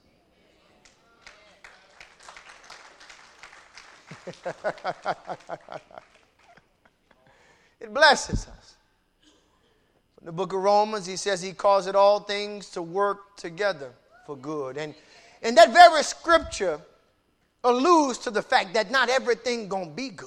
It blesses us. In the book of Romans, he says he causes all things to work together for good. And, and that very scripture alludes to the fact that not everything going to be good.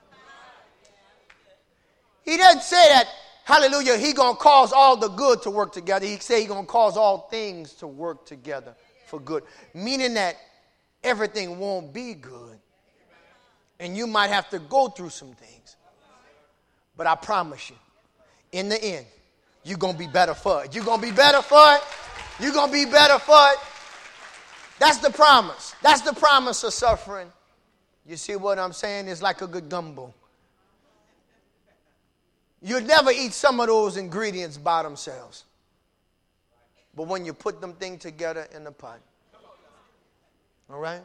He doesn't say that, hallelujah, he going to cause all the good to work together. He say he going to cause all things to work together for good. Meaning that everything won't be good. And you might have to go through some things. But I promise you, in the end, you're going to be better for it. You're going to be better for it. You're going to be better for it. That's the promise. That's the promise of suffering. You see what I'm saying? It's like a good gumbo. You'd never eat some of those ingredients by themselves. But when you put them things together in the pot, all right?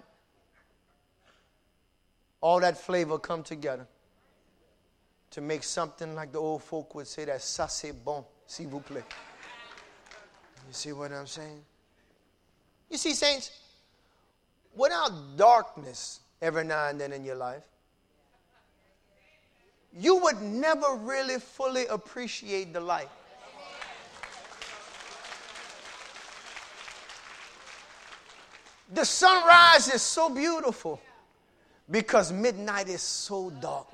All that flavor come together to make something like the old folk would say, that ça c'est bon, s'il vous plaît. You see what I'm saying? You see, saints, without darkness every now and then in your life, you would never really fully appreciate the light. The sunrise is so beautiful because midnight is so dark.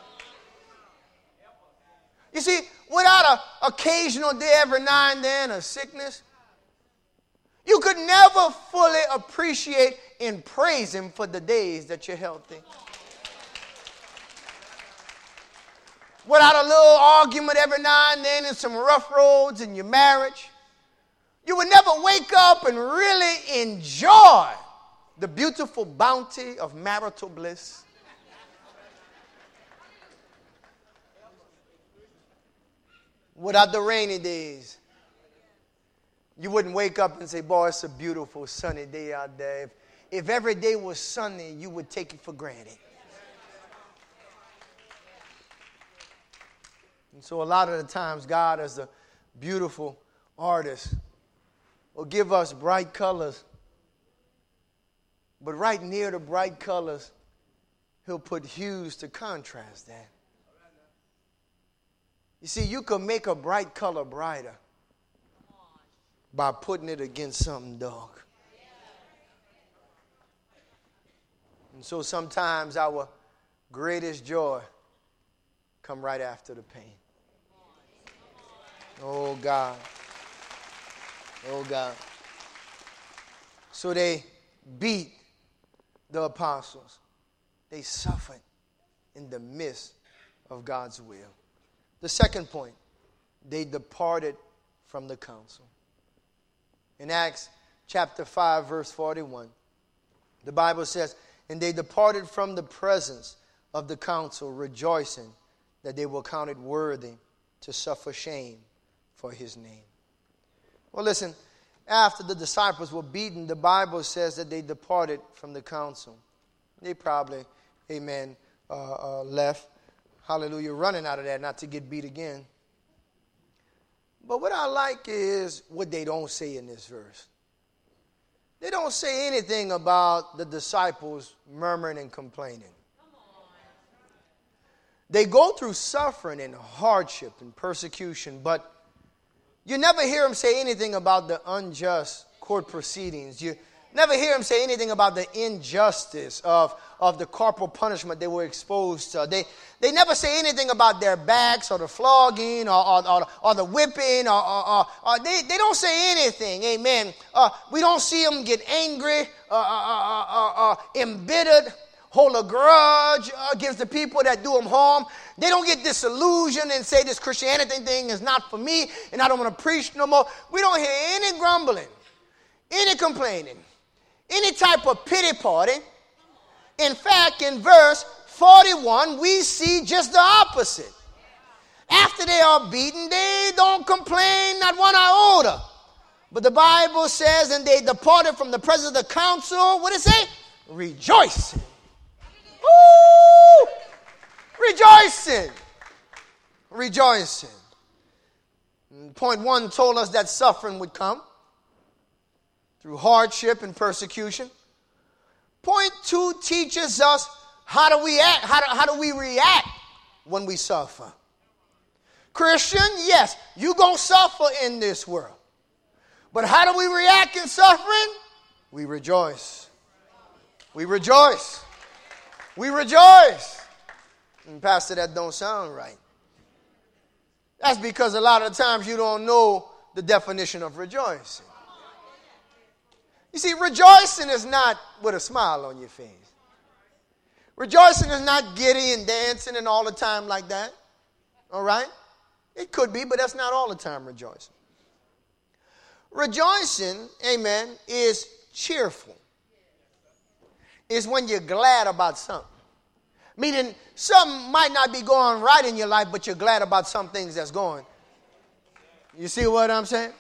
You see, without an occasional day every now and then of sickness, you could never fully appreciate and praise him for the days that you're healthy. Without a little argument every now and then and some rough roads in your marriage, you would never wake up and really enjoy the beautiful bounty of marital bliss. Without the rainy days, you wouldn't wake up and say, boy, it's a beautiful sunny day out there. If, if every day was sunny, you would take it for granted. And so a lot of the times, God, as a beautiful artist, will give us bright colors. But right near the bright colors, he'll put hues to contrast that. You see, you can make a bright color brighter by putting it against something dark. And so sometimes our greatest joy come right after the pain. Oh, God. Oh, God. So they beat the apostles. They suffered in the midst of God's will. The second point, they departed from the council. In Acts chapter five, verse forty-one, the Bible says, and they departed from the presence of the council, rejoicing that they were counted worthy to suffer shame for his name. Well, listen, after the disciples were beaten, the Bible says that they departed from the council. They probably, amen, uh, uh, left. Hallelujah, running out of that not to get beat again. But what I like is what they don't say in this verse. They don't say anything about the disciples murmuring and complaining. They go through suffering and hardship and persecution, but you never hear them say anything about the unjust court proceedings. You never hear them say anything about the injustice of, of the corporal punishment they were exposed to. They, they never say anything about their backs or the flogging or, or, or, or the whipping. Or, or, or, or they, they don't say anything, amen. Uh, we don't see them get angry, uh, uh, uh, uh, embittered, hold a grudge against the people that do them harm. They don't get disillusioned and say this Christianity thing is not for me and I don't want to preach no more. We don't hear any grumbling, any complaining, any type of pity party. In fact, in verse forty-one, we see just the opposite. After they are beaten, they don't complain, not one iota. But the Bible says, and they departed from the presence of the council, what does it say? Rejoicing. Woo! Rejoicing. Rejoicing. Point one told us that suffering would come through hardship and persecution. Point two teaches us how do we act, how do, how do we react when we suffer. Christian, yes, you're going to suffer in this world. But how do we react in suffering? We rejoice. We rejoice. We rejoice. And Pastor, that don't sound right. That's because a lot of times you don't know the definition of rejoicing. You see, rejoicing is not with a smile on your face. Rejoicing is not giddy and dancing and all the time like that. All right? It could be, but that's not all the time rejoicing. Rejoicing, amen, is cheerful. It's when you're glad about something. Meaning, something might not be going right in your life, but you're glad about some things that's going. You see what I'm saying?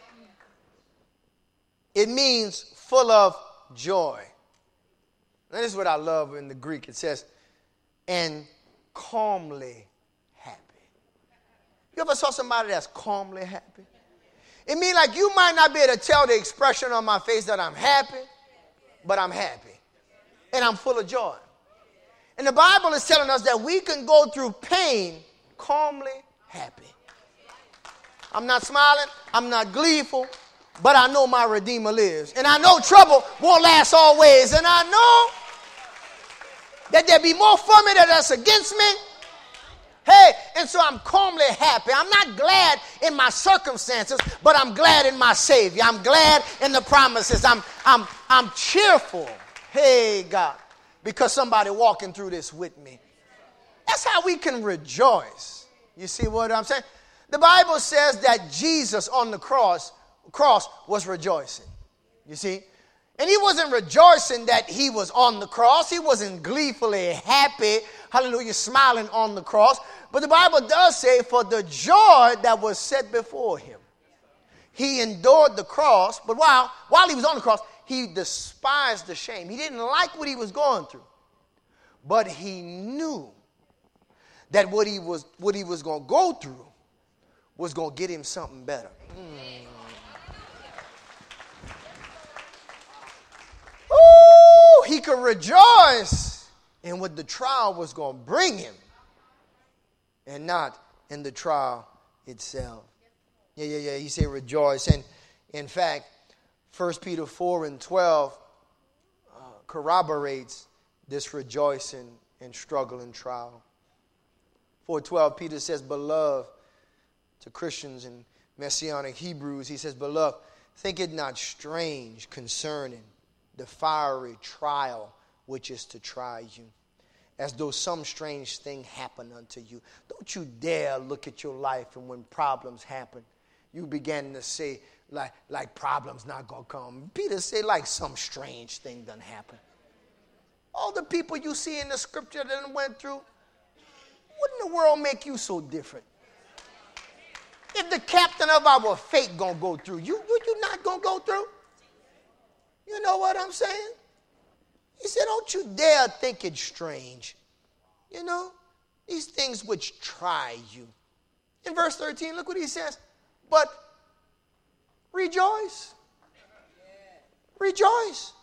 It means full of joy. And this is what I love in the Greek. It says, and calmly happy. You ever saw somebody that's calmly happy? It means like you might not be able to tell the expression on my face that I'm happy, but I'm happy. And I'm full of joy. And the Bible is telling us that we can go through pain calmly happy. I'm not smiling. I'm not gleeful. But I know my Redeemer lives. And I know trouble won't last always. And I know that there be more for me than that's against me. Hey, and so I'm calmly happy. I'm not glad in my circumstances, but I'm glad in my Savior. I'm glad in the promises. I'm, I'm, I'm cheerful. Hey, God, because somebody walking through this with me. That's how we can rejoice. You see what I'm saying? The Bible says that Jesus on the cross, cross was rejoicing. You see? And he wasn't rejoicing that he was on the cross. He wasn't gleefully happy, hallelujah, smiling on the cross. But the Bible does say for the joy that was set before him, he endured the cross. But while, while he was on the cross, he despised the shame. He didn't like what he was going through. But he knew that what he was, what he was going to go through was going to get him something better. Mm. Ooh, he could rejoice in what the trial was going to bring him and not in the trial itself. Yeah, yeah, yeah. He said rejoice. And in fact, First Peter four and twelve uh, corroborates this rejoicing and struggle and trial. four twelve, Peter says, beloved, to Christians and Messianic Hebrews, he says, beloved, think it not strange concerning the fiery trial which is to try you, as though some strange thing happened unto you. Don't you dare look at your life and when problems happen, you begin to say, like, like problems not going to come. Peter said, like some strange thing done happen. All the people you see in the scripture that went through, what in the world make you so different? If the captain of our fate going to go through, you, you, you not going to go through? You know what I'm saying? He said, don't you dare think it's strange. You know, these things which try you. In verse thirteen, look what he says. But rejoice. Rejoice.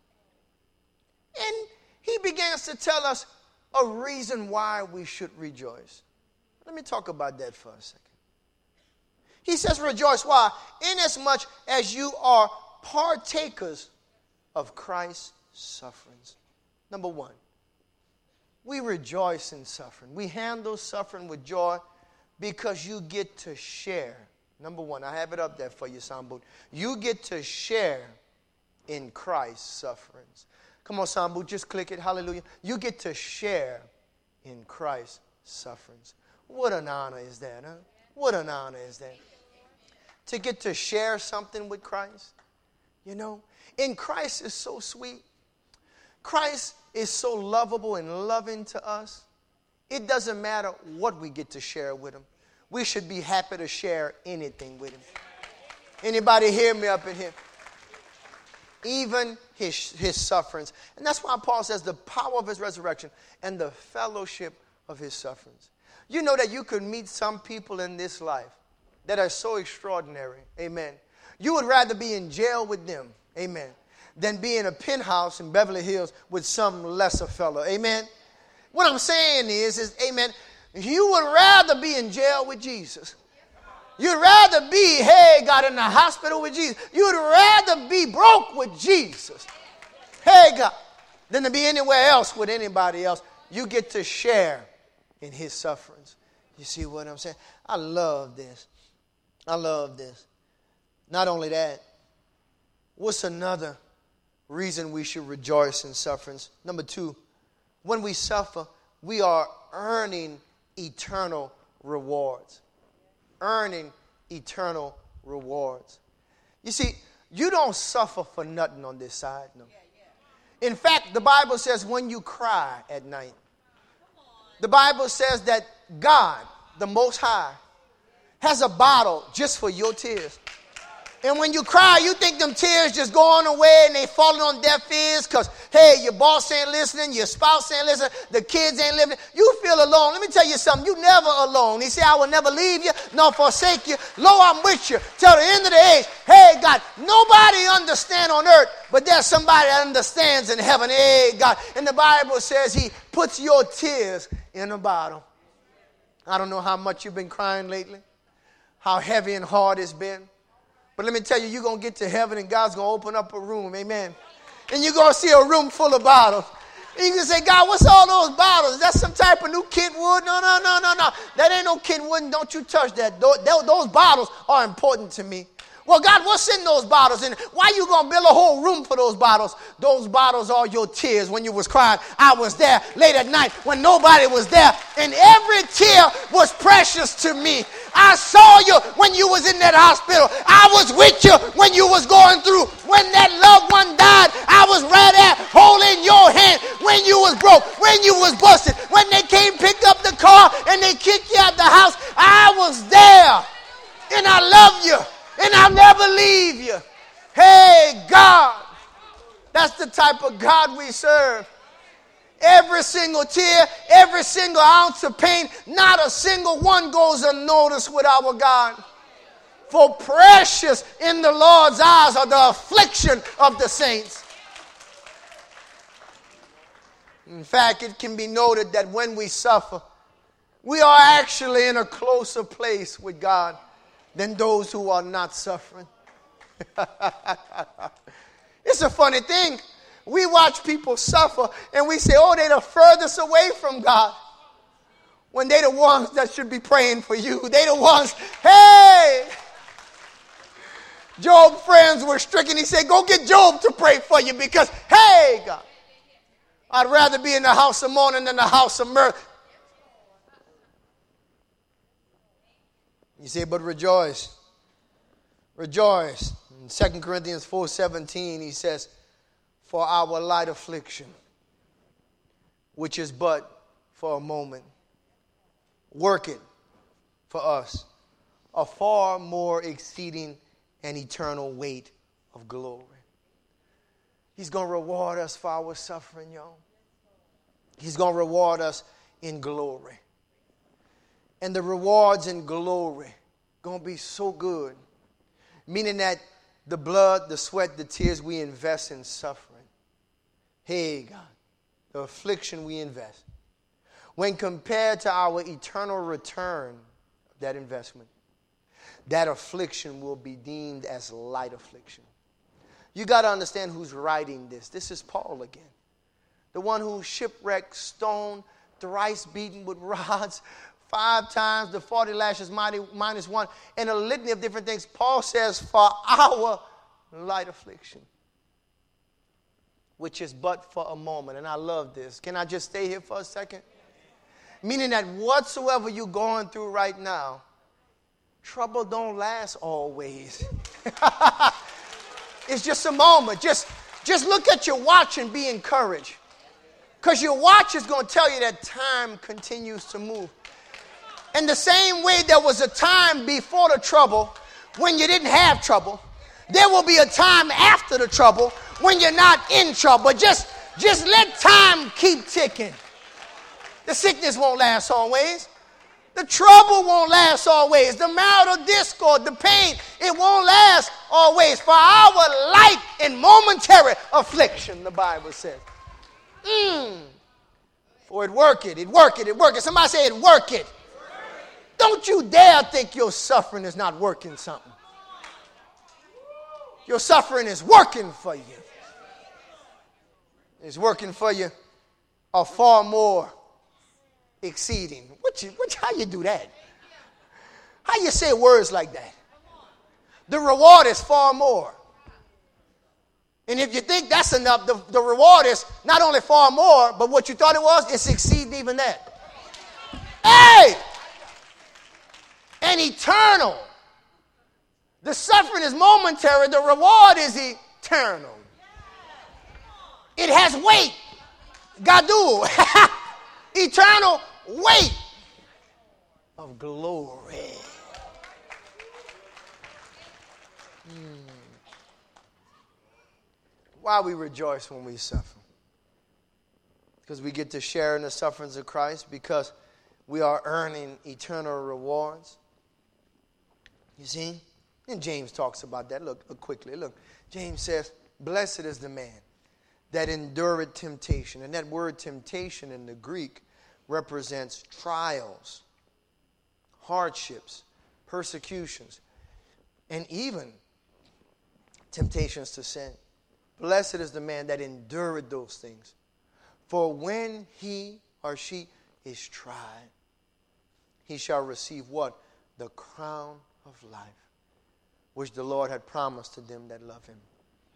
And he begins to tell us a reason why we should rejoice. Let me talk about that for a second. He says rejoice. Why? Inasmuch as you are partakers of Christ's sufferings. Number one, we rejoice in suffering. We handle suffering with joy because you get to share. Number one, I have it up there for you, Sambu. You get to share in Christ's sufferings. Come on, Sambu, just click it. Hallelujah. You get to share in Christ's sufferings. What an honor is that, huh? What an honor is that? To get to share something with Christ. You know, in Christ is so sweet. Christ is so lovable and loving to us. It doesn't matter what we get to share with him. We should be happy to share anything with him. Anybody hear me up in here? Even his, his sufferings. And that's why Paul says the power of his resurrection and the fellowship of his sufferings. You know that you could meet some people in this life that are so extraordinary. Amen. You would rather be in jail with them. Amen. Than be in a penthouse in Beverly Hills with some lesser fellow. Amen. What I'm saying is, is, amen, you would rather be in jail with Jesus You'd rather be, hey, God, in the hospital with Jesus. You'd rather be broke with Jesus, hey, God, than to be anywhere else with anybody else. You get to share in his sufferings. You see what I'm saying? I love this. I love this. Not only that, what's another reason we should rejoice in sufferings? Number two, when we suffer, we are earning eternal rewards. Earning eternal rewards. You see, you don't suffer for nothing on this side. No. In fact, the Bible says when you cry at night, the Bible says that God, the Most High, has a bottle just for your tears. And when you cry, you think them tears just going away and they falling on deaf ears because, hey, your boss ain't listening, your spouse ain't listening, the kids ain't listening. You feel alone. Let me tell you something. You never alone. He said, I will never leave you nor forsake you. Lo, I'm with you till the end of the age. Hey, God, nobody understands on earth, but there's somebody that understands in heaven. Hey, God. And the Bible says he puts your tears in a bottle. I don't know how much you've been crying lately, how heavy and hard it's been. But let me tell you, you're going to get to heaven and God's going to open up a room, amen. And you're going to see a room full of bottles. And you can say, God, what's all those bottles? Is that some type of new Kentwood? No, no, no, no, no. That ain't no Kentwood. Don't you touch that. Those, those bottles are important to me. Well, God, what's in those bottles? And why you going to build a whole room for those bottles? Those bottles are your tears when you was crying. I was there late at night when nobody was there. And every tear was precious to me. I saw you when you was in that hospital. I was with you when you was going through. When that loved one died, I was right there holding your hand. When you was broke, when you was busted, when they came pick up the car and they kicked you out the house, I was there. And I love you. And I'll never leave you. Hey, God. That's the type of God we serve. Every single tear, every single ounce of pain, not a single one goes unnoticed with our God. For precious in the Lord's eyes are the affliction of the saints. In fact, it can be noted that when we suffer, we are actually in a closer place with God than those who are not suffering. It's a funny thing. We watch people suffer and we say, oh, they're the furthest away from God. When they're the ones that should be praying for you. They're the ones, hey! Job's friends were stricken. He said, go get Job to pray for you because, hey, God, I'd rather be in the house of mourning than the house of mirth. You say, but rejoice. Rejoice. In Second Corinthians four seventeen, he says, for our light affliction, which is but for a moment, work it for us a far more exceeding and eternal weight of glory. He's going to reward us for our suffering, y'all. He's going to reward us in glory. And the rewards in glory going to be so good. Meaning that the blood, the sweat, the tears we invest in suffering. Hey, God, the affliction we invest. When compared to our eternal return of that investment, that affliction will be deemed as light affliction. You got to understand who's writing this. This is Paul again. The one who shipwrecked, stoned, thrice beaten with rods, five times the forty lashes minus one, and a litany of different things. Paul says, for our light affliction, which is but for a moment. And I love this. Can I just stay here for a second? Meaning that whatsoever you're going through right now, trouble don't last always. It's just a moment. Just, just look at your watch and be encouraged. Because your watch is going to tell you that time continues to move. In the same way there was a time before the trouble when you didn't have trouble, there will be a time after the trouble when you're not in trouble. Just, just let time keep ticking. The sickness won't last always. The trouble won't last always. The marital discord, the pain, it won't last always. For our light and momentary affliction, the Bible says. Mm. For it work it, it work it, it work it. Somebody say it work it. Don't you dare think your suffering is not working something. Your suffering is working for you. It's working for you a far more exceeding. What you, what, how you do that? How you say words like that? The reward is far more. And if you think that's enough, the, the reward is not only far more, but what you thought it was, it's exceeding even that. Hey! And eternal. The suffering is momentary. The reward is eternal. It has weight. Gadu. Eternal weight of glory. Hmm. Why we rejoice when we suffer? Because we get to share in the sufferings of Christ. Because we are earning eternal rewards. You see? And James talks about that. Look, look quickly. Look, James says, blessed is the man that endureth temptation. And that word temptation in the Greek represents trials, hardships, persecutions, and even temptations to sin. Blessed is the man that endureth those things. For when he or she is tried, he shall receive what? The crown of life, which the Lord had promised to them that love him.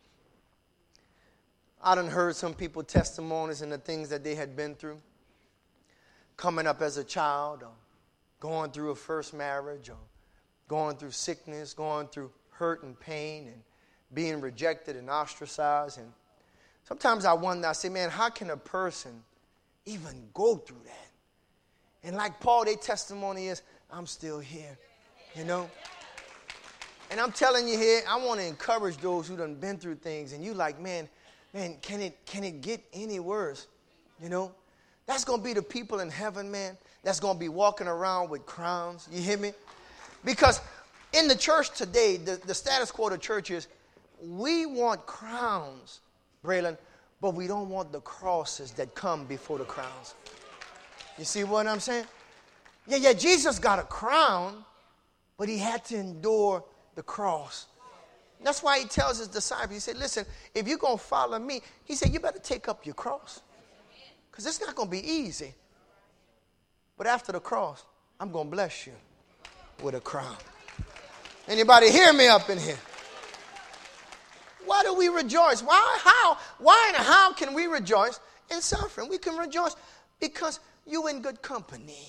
I done heard some people testimonies and the things that they had been through. Coming up as a child, or going through a first marriage, or going through sickness, going through hurt and pain, and being rejected and ostracized. And sometimes I wonder, I say, man, how can a person even go through that? And like Paul, their testimony is, I'm still here, you know. And I'm telling you here, I want to encourage those who done been through things, and you like, man, man, can it can it get any worse? You know, that's going to be the people in heaven, man, that's going to be walking around with crowns. You hear me? Because in the church today, the, the status quo of the church is, we want crowns, Braylon, but we don't want the crosses that come before the crowns. You see what I'm saying? Yeah, yeah, Jesus got a crown, but he had to endure the cross. That's why he tells his disciples, he said, listen, if you're going to follow me, he said, you better take up your cross. Because it's not going to be easy. But after the cross, I'm going to bless you with a crown. Anybody hear me up in here? Why do we rejoice? Why, how, why and how can we rejoice in suffering? We can rejoice because you're in good company.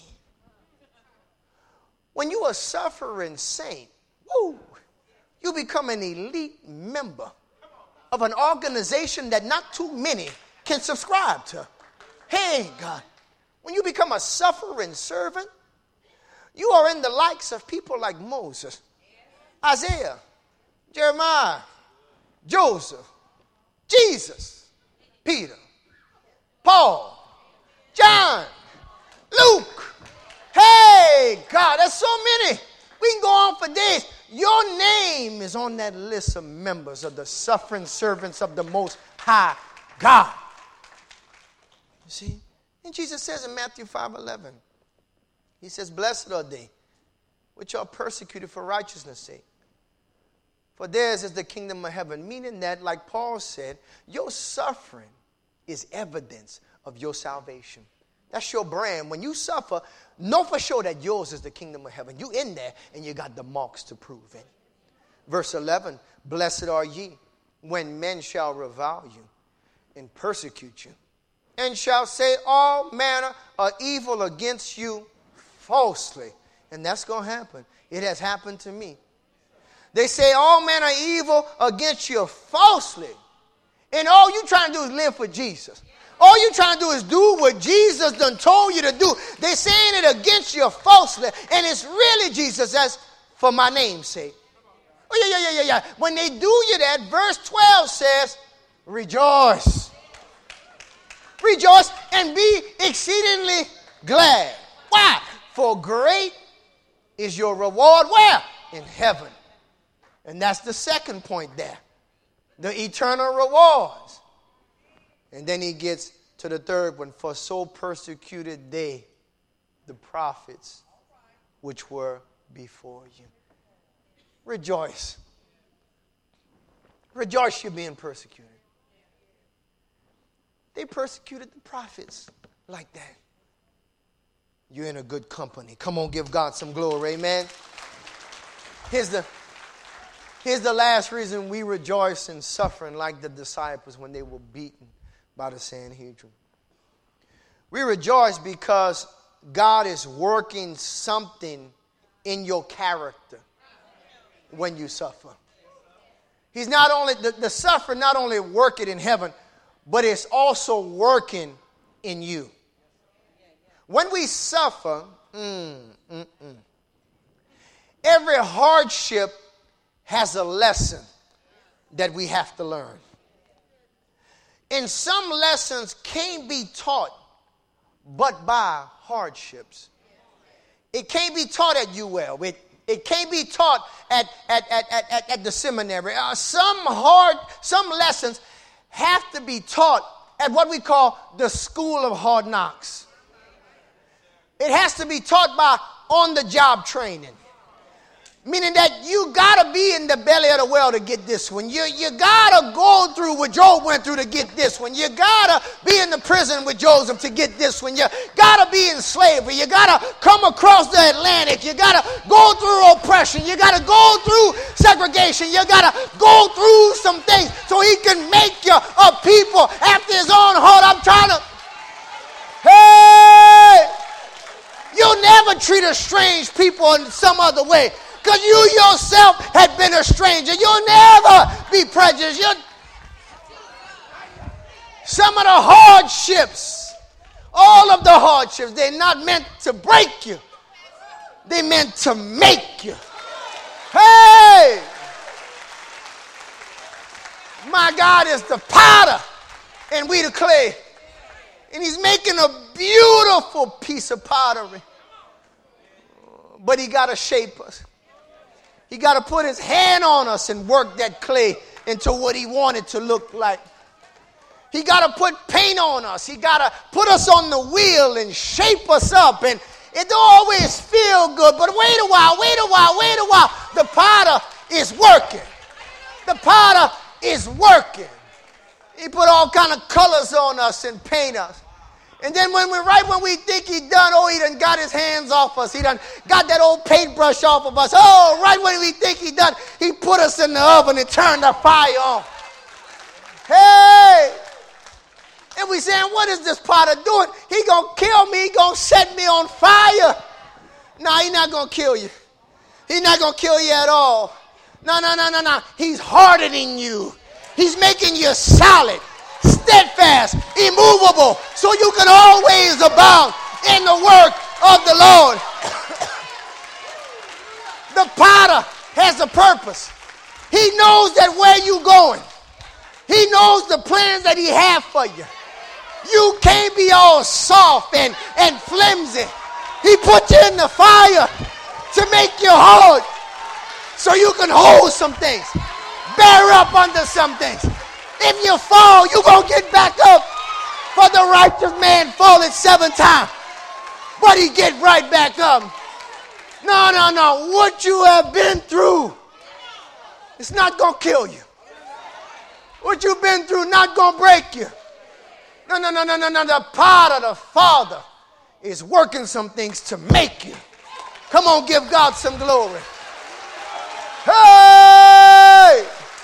When you're a suffering saint, woo, you become an elite member of an organization that not too many can subscribe to. Hey, God, when you become a suffering servant, you are in the likes of people like Moses, Isaiah, Jeremiah, Joseph, Jesus, Peter, Paul, John, Luke. Hey, God, there's so many. We can go on for days. Your name is on that list of members of the suffering servants of the Most High God. You see? And Jesus says in Matthew five eleven, he says, blessed are they which are persecuted for righteousness' sake. For theirs is the kingdom of heaven. Meaning that, like Paul said, your suffering is evidence of your salvation. That's your brand. When you suffer, know for sure that yours is the kingdom of heaven. You in there and you got the marks to prove it. Verse eleven, blessed are ye when men shall revile you and persecute you, and shall say all manner of evil against you falsely. And that's going to happen. It has happened to me. They say all manner of evil against you falsely. And all you trying to do is live for Jesus. All you trying to do is do what Jesus done told you to do. They're saying it against you falsely. And it's really Jesus says, for my name's sake. Oh, yeah, yeah, yeah, yeah, yeah. When they do you that, verse twelve says, rejoice. Rejoice and be exceedingly glad. Why? For great is your reward. Where? In heaven. And that's the second point there. The eternal rewards. And then he gets to the third one. For so persecuted they, the prophets, which were before you. Rejoice. Rejoice you're being persecuted. They persecuted the prophets like that. You're in a good company. Come on, give God some glory, amen. Here's the, here's the last reason we rejoice in suffering like the disciples when they were beaten by the Sanhedrin. We rejoice because God is working something in your character when you suffer. He's not only, the, the suffering not only working in heaven, but it's also working in you. When we suffer, mm, mm, mm, every hardship has a lesson that we have to learn. And some lessons can't be taught but by hardships. It can't be taught at U L. It, it can't be taught at, at, at, at, at the seminary. Uh, some hard, some lessons have to be taught at what we call the school of hard knocks. It has to be taught by on-the-job training. Meaning that you got to be in the belly of the whale to get this one. You, you got to go through what Job went through to get this one. You got to be in the prison with Joseph to get this one. You got to be in slavery. You got to come across the Atlantic. You got to go through oppression. You got to go through segregation. You got to go through some things so he can make you a people after his own heart. I'm trying to... Hey! You'll never treat a strange people in some other way. Because you yourself had been a stranger. You'll never be prejudiced. You'll... Some of the hardships, all of the hardships, they're not meant to break you. They're meant to make you. Hey! My God is the potter and we the clay. And he's making a beautiful piece of pottery. But he got to shape us. He got to put his hand on us and work that clay into what he wanted to look like. He got to put paint on us. He got to put us on the wheel and shape us up. And it don't always feel good. But wait a while, wait a while, wait a while. The potter is working. The potter is working. He put all kind of colors on us and paint us. And then when we're right when we think he done, oh, he done got his hands off us. He done got that old paintbrush off of us. Oh, right when we think he done, he put us in the oven and turned the fire on. Hey! And we saying, what is this potter doing? He gonna kill me. He gonna set me on fire. No, he's not gonna kill you. He's not gonna kill you at all. No, no, no, no, no. He's hardening you. He's making you solid, steadfast, immovable, so you can always abound in the work of the Lord. The potter has a purpose. He knows that where you going. He knows the plans that he has for you. You can't be all soft and, and flimsy. He put you in the fire to make you hard so you can hold some things. Bear up under some things. If you fall, you're going to get back up. For the righteous man falleth seven times, but he get right back up. No, no, no. What you have been through, it's not going to kill you. What you've been through not going to break you. No, no, no, no, no, no. The potter, the Father, is working some things to make you. Come on, give God some glory. Hey!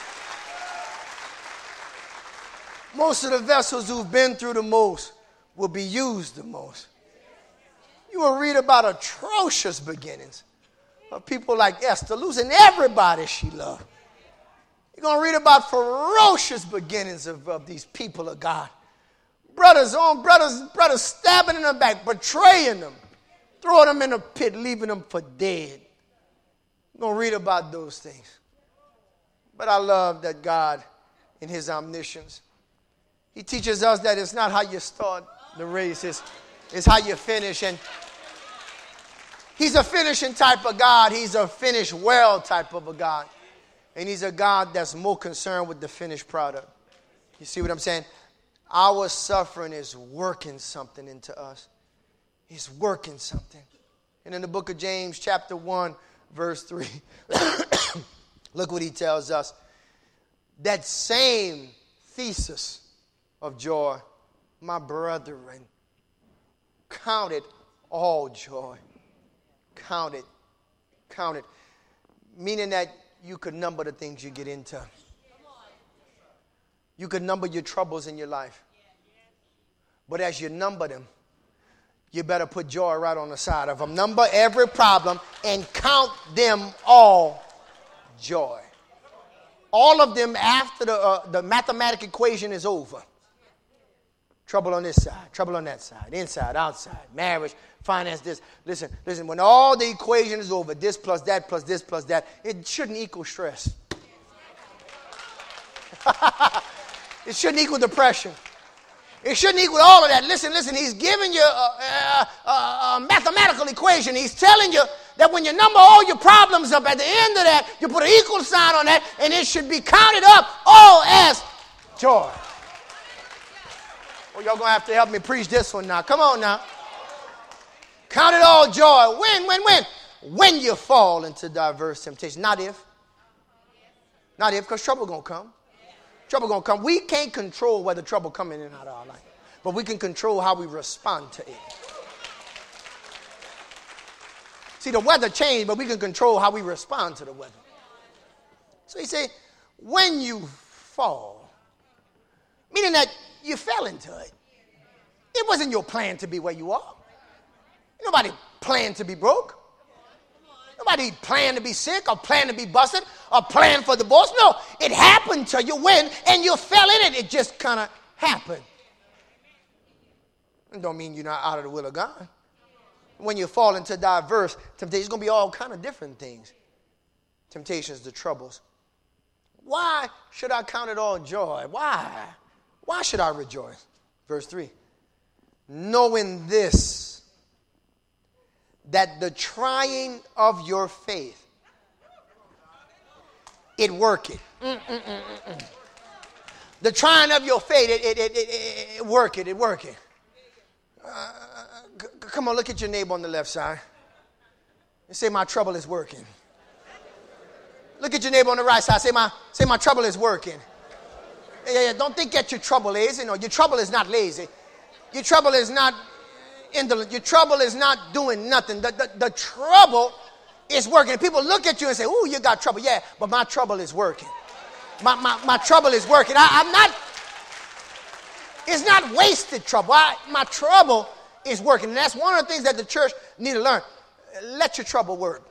Most of the vessels who've been through the most will be used the most. You will read about atrocious beginnings of people like Esther losing everybody she loved. You're going to read about ferocious beginnings of, of these people of God. Brothers on brothers, brothers stabbing in the back, betraying them, throwing them in a pit, leaving them for dead. You're going to read about those things. But I love that God, in his omniscience, he teaches us that it's not how you start the race, it's, it's how you finish. And he's a finishing type of God. He's a finish well type of a God. And he's a God that's more concerned with the finished product. You see what I'm saying? Our suffering is working something into us. It's working something. And in the book of James, chapter one, verse three, look what he tells us. That same thesis of joy, my brethren, count it all joy. Count it. Count it. Meaning that you could number the things you get into. You could number your troubles in your life. But as you number them, you better put joy right on the side of them. Number every problem and count them all joy. All of them after the, uh, the mathematical equation is over. Trouble on this side, trouble on that side, inside, outside, marriage, finance, this. Listen, listen, when all the equation is over, this plus that plus this plus that, it shouldn't equal stress. It shouldn't equal depression. It shouldn't equal all of that. Listen, listen, he's giving you a, a, a, a mathematical equation. He's telling you that when you number all your problems up, at the end of that, you put an equal sign on that, and it should be counted up all as joy. Well, y'all going to have to help me preach this one now. Come on now. Count it all joy. When, when, when? When you fall into diverse temptation. Not if. Not if, because trouble going to come. Trouble going to come. We can't control whether trouble come in and out of our life. But we can control how we respond to it. See, the weather changed, but we can control how we respond to the weather. So he said, when you fall, meaning that you fell into it. It wasn't your plan to be where you are. Nobody planned to be broke. Nobody planned to be sick or planned to be busted or planned for divorce. No, it happened to you when, and you fell in it. It just kind of happened. It don't mean you're not out of the will of God. When you fall into diverse temptations, it's going to be all kind of different things. Temptations, the troubles. Why should I count it all joy? Why? Why should I rejoice? Verse three. Knowing this, that the trying of your faith, it worketh. Mm, mm, mm, mm, mm. The trying of your faith, it, it, it, it, it worketh, it worketh. Uh, c- come on, look at your neighbor on the left side and say, my trouble is working. Look at your neighbor on the right side. Say, my, say, my trouble is working. Yeah, yeah, don't think that your trouble is. You know, your trouble is not lazy. Your trouble is not indolent. Your trouble is not doing nothing. The, the, the trouble is working. People look at you and say, ooh, you got trouble. Yeah, but my trouble is working. My, my, my trouble is working. I, I'm not, it's not wasted trouble. I, my trouble is working. And that's one of the things that the church need to learn. Let your trouble work.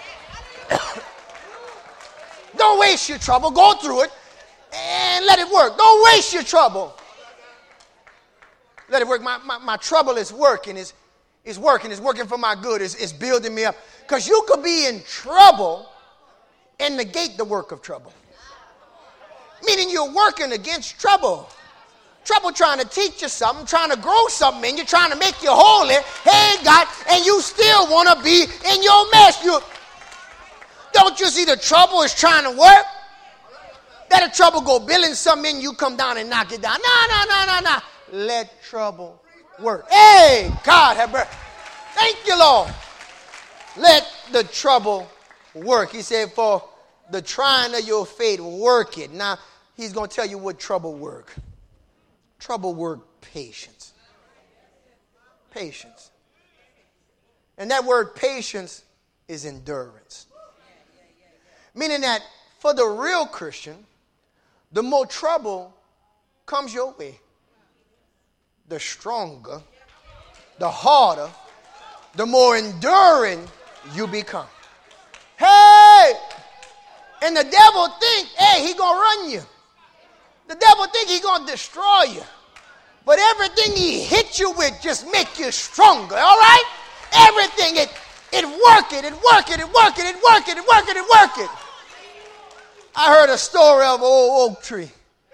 Don't waste your trouble. Go through it and let it work. Don't waste your trouble. Let it work. My, my, my trouble is working. It's, it's working. It's working for my good. It's, it's building me up. Because you could be in trouble and negate the work of trouble. Meaning you're working against trouble. Trouble trying to teach you something, trying to grow something in you, trying to make you holy. Hey, God, and you still want to be in your mess. You, don't you see the trouble is trying to work? Let the trouble go building something in you, come down and knock it down. No, no, no, no, no. Let trouble work. Hey, God have mercy. Thank you, Lord. Let the trouble work. He said, for the trying of your faith, work it. Now, he's going to tell you what trouble work. Trouble work patience. Patience. And that word patience is endurance. Meaning that for the real Christian, the more trouble comes your way, the stronger, the harder, the more enduring you become. Hey! And the devil think, hey, he gonna run you. The devil think he gonna destroy you. But everything he hit you with just make you stronger, all right? Everything, it it work it, it work it, it work it, it work it, it work it, it work it. I heard a story of an old oak tree.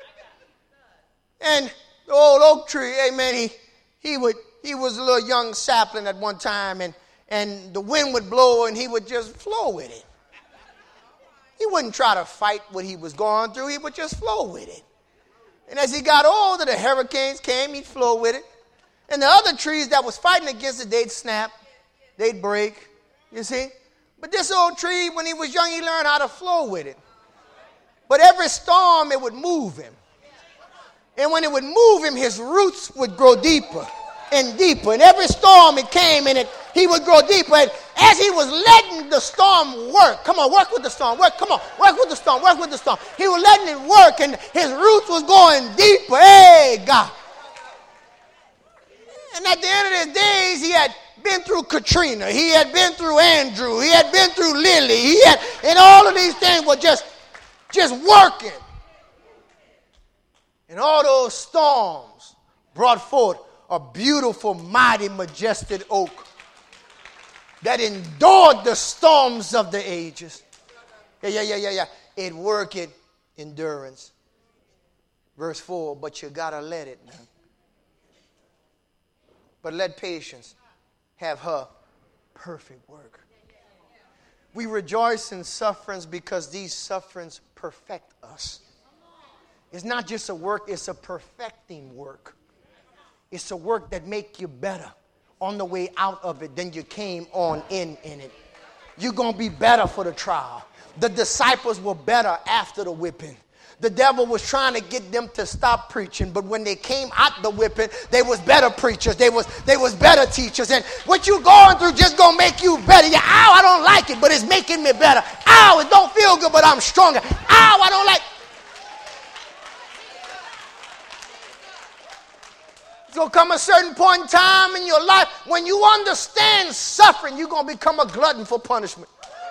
And the old oak tree, amen, he he would he was a little young sapling at one time, and, and the wind would blow and he would just flow with it. He wouldn't try to fight what he was going through, he would just flow with it. And as he got older, the hurricanes came, he'd flow with it. And the other trees that was fighting against it, they'd snap. they'd break, you see. But this old tree, when he was young, he learned how to flow with it. But every storm, it would move him. And when it would move him, his roots would grow deeper and deeper. And every storm it came and it, he would grow deeper. And as he was letting the storm work, come on, work with the storm, work, come on, work with the storm, work with the storm. He was letting it work and his roots was going deeper. Hey, God. And at the end of his days, he had been through Katrina. He had been through Andrew. He had been through Lily. He had, and all of these things were just, just working. And all those storms brought forth a beautiful, mighty, majestic oak that endured the storms of the ages. Yeah, yeah, yeah, yeah, yeah. It worked endurance. Verse four, but you got to let it now. But let patience have her perfect work. We rejoice in sufferings because these sufferings perfect us. It's not just a work, it's a perfecting work. It's a work that make you better on the way out of it than you came on in in it. You're going to be better for the trial. The disciples were better after the whipping. The devil was trying to get them to stop preaching, but when they came out the whipping, they was better preachers. They was they was better teachers. And what you going through just gonna make you better. Yeah, ow, I don't like it, but it's making me better. Ow, it don't feel good, but I'm stronger. Ow, I don't like. It's gonna come a certain point in time in your life when you understand suffering, you're gonna become a glutton for punishment.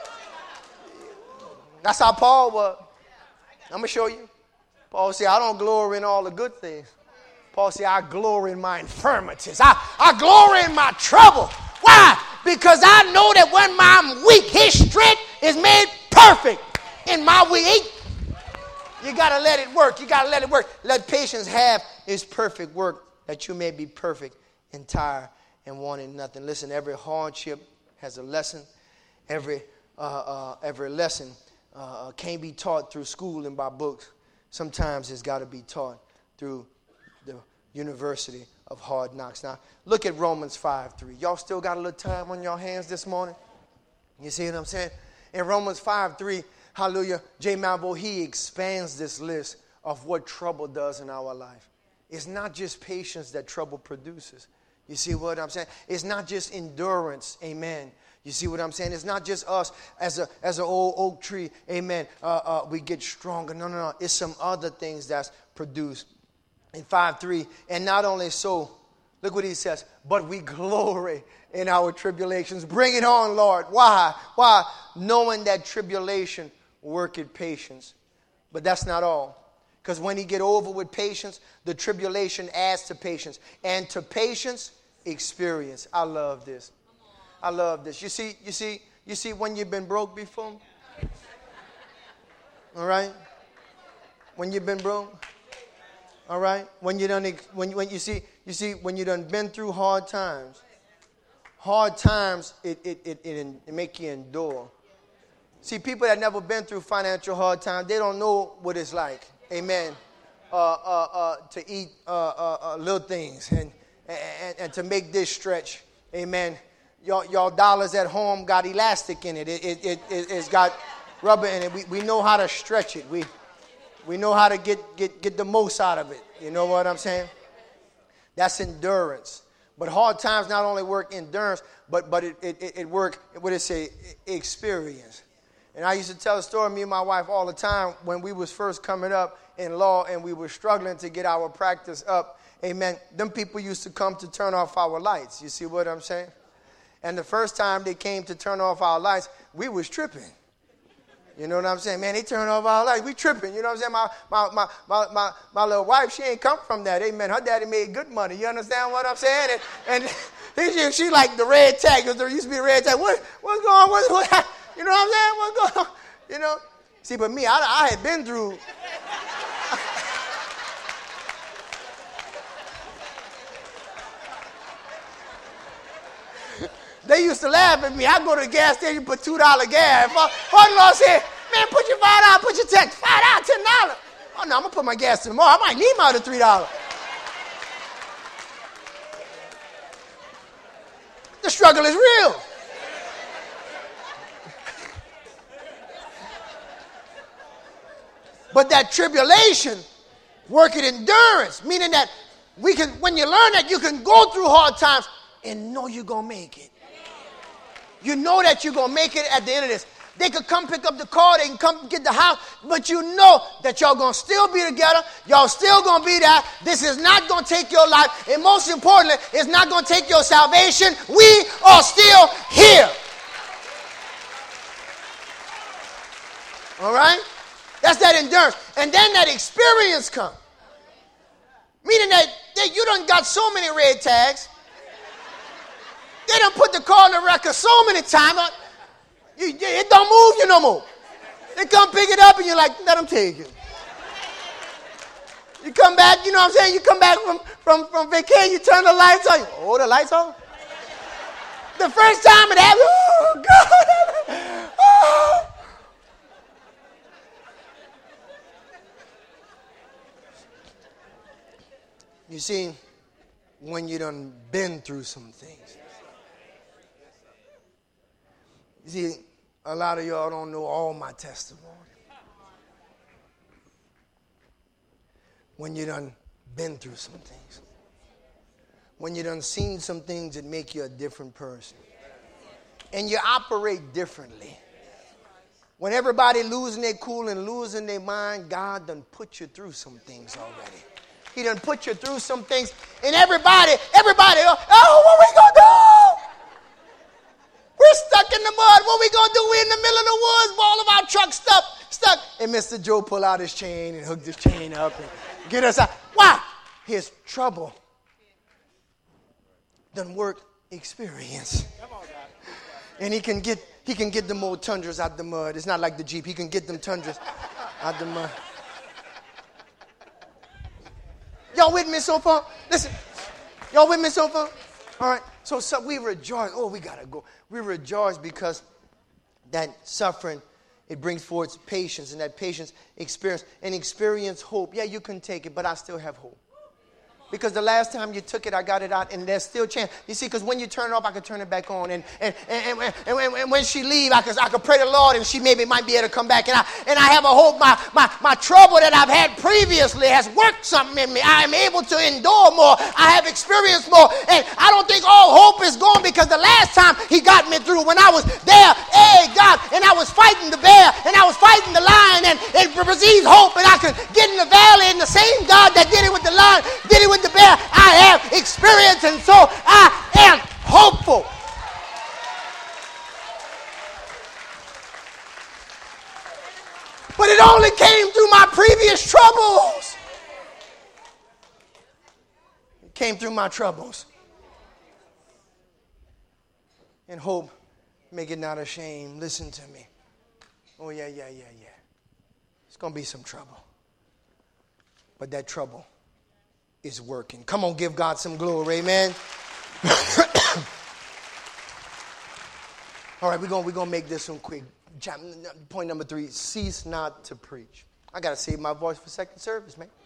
That's how Paul was. I'm going to show you. Paul said, I don't glory in all the good things. Paul said, I glory in my infirmities. I, I glory in my trouble. Why? Because I know that when I'm weak, his strength is made perfect in my weak. You got to let it work. You got to let it work. Let patience have its perfect work, that you may be perfect, entire, and wanting nothing. Listen, every hardship has a lesson. Every, uh, uh, every lesson Uh, can't be taught through school and by books. Sometimes it's got to be taught through the University of Hard Knocks. Now, look at Romans five three. Y'all still got a little time on your hands this morning? You see what I'm saying? In Romans five three, hallelujah, J. Malvo, he expands this list of what trouble does in our life. It's not just patience that trouble produces. You see what I'm saying? It's not just endurance, amen. You see what I'm saying? It's not just us as a as an old oak tree, amen, uh, uh, we get stronger. No, no, no. It's some other things that's produced. In five three, and not only so, look what he says, but we glory in our tribulations. Bring it on, Lord. Why? Why? Knowing that tribulation worketh patience. But that's not all. Because when he get over with patience, the tribulation adds to patience. And to patience, experience. I love this. I love this. You see, you see, you see when you've been broke before? All right? When you've been broke? All right? When you done when when you see you see when you done been through hard times. Hard times it it it, it, it make you endure. See, people that never been through financial hard times, they don't know what it's like. Amen. Uh, uh, uh, to eat uh, uh, uh, little things and, and and to make this stretch. Amen. Y'all, y'all dollars at home got elastic in it. It, it, it, it. It's got rubber in it. We, we know how to stretch it. We we know how to get, get, get the most out of it. You know what I'm saying? That's endurance. But hard times not only work endurance, but but it it, it work, what it say, experience. And I used to tell a story, me and my wife all the time, when we was first coming up in law and we were struggling to get our practice up. Amen. Them people used to come to turn off our lights. You see what I'm saying? And the first time they came to turn off our lights, we was tripping. You know what I'm saying? Man, they turned off our lights. We tripping. You know what I'm saying? My my my my my, my little wife, she ain't come from that. Amen. Her daddy made good money. You understand what I'm saying? And, and she, she like the red tag. There used to be a red tag. What what's going on? What, what, you know what I'm saying? What's going on? You know? See, but me, I, I had been through. They used to laugh at me. I go to the gas station, put two dollars gas. Father-in-law said, man, put your five dollars, put your tax, five dollars, ten dollars. Oh, no, I'm going to put my gas tomorrow. I might need my other three dollars. The struggle is real. But that tribulation worketh endurance, meaning that we can, when you learn that, you can go through hard times and know you're going to make it. You know that you're going to make it at the end of this. They could come pick up the car, they can come get the house, but you know that y'all going to still be together. Y'all still going to be there. This is not going to take your life. And most importantly, it's not going to take your salvation. We are still here. All right? That's that endurance. And then that experience comes. Meaning that, that you done got so many red tags. They done put the car on the record so many times. You, it don't move, you no more. They come pick it up and you're like, let them take it. You come back, you know what I'm saying? You come back from, from, from vacation, you turn the lights on. Oh, the lights on? The first time it happened, oh, God. Oh. You see, when you done been through some things. You see, a lot of y'all don't know all my testimony. When you done been through some things. When you done seen some things that make you a different person. And you operate differently. When everybody losing their cool and losing their mind, God done put you through some things already. He done put you through some things. And everybody, everybody, oh, what we gonna do? We're stuck in the mud. What we going to do? We're in the middle of the woods. All of our trucks stuck. stuck. And Mister Joe pull out his chain and hook this chain up and get us out. Why? His trouble done work experience. And he can get he can get them old Tundras out the mud. It's not like the Jeep. He can get them Tundras out the mud. Y'all with me so far? Listen. Y'all with me so far? All right. So, so we rejoice. Oh, we got to go. We rejoice because that suffering, it brings forth patience, and that patience experience and experience hope. Yeah, you can take it, but I still have hope. Because the last time you took it, I got it out, and there's still chance. You see, because when you turn it off, I can turn it back on. And and, and, and, and, and, and when she leave, I could, I could pray to the Lord, and she maybe might be able to come back. And I and I have a hope. My, my, my trouble that I've had previously has worked something in me. I am able to endure more. I have experienced more. And I don't think all hope is gone, because the last time he got me through, when I was there, hey, God, and I was fighting the bear, and I was fighting the lion, and it received hope, and I could get in the valley, and the same God that did it with the lion did it with the bear. I have experience, and so I am hopeful. But it only came through my previous troubles. It came through my troubles. And hope, make it not ashamed. Listen to me. Oh, yeah, yeah, yeah, yeah. It's going to be some trouble. But that trouble is working. Come on, give God some glory, amen. All right, we're going we're gonna make this one quick. Point number three, cease not to preach. I got to save my voice for second service, man.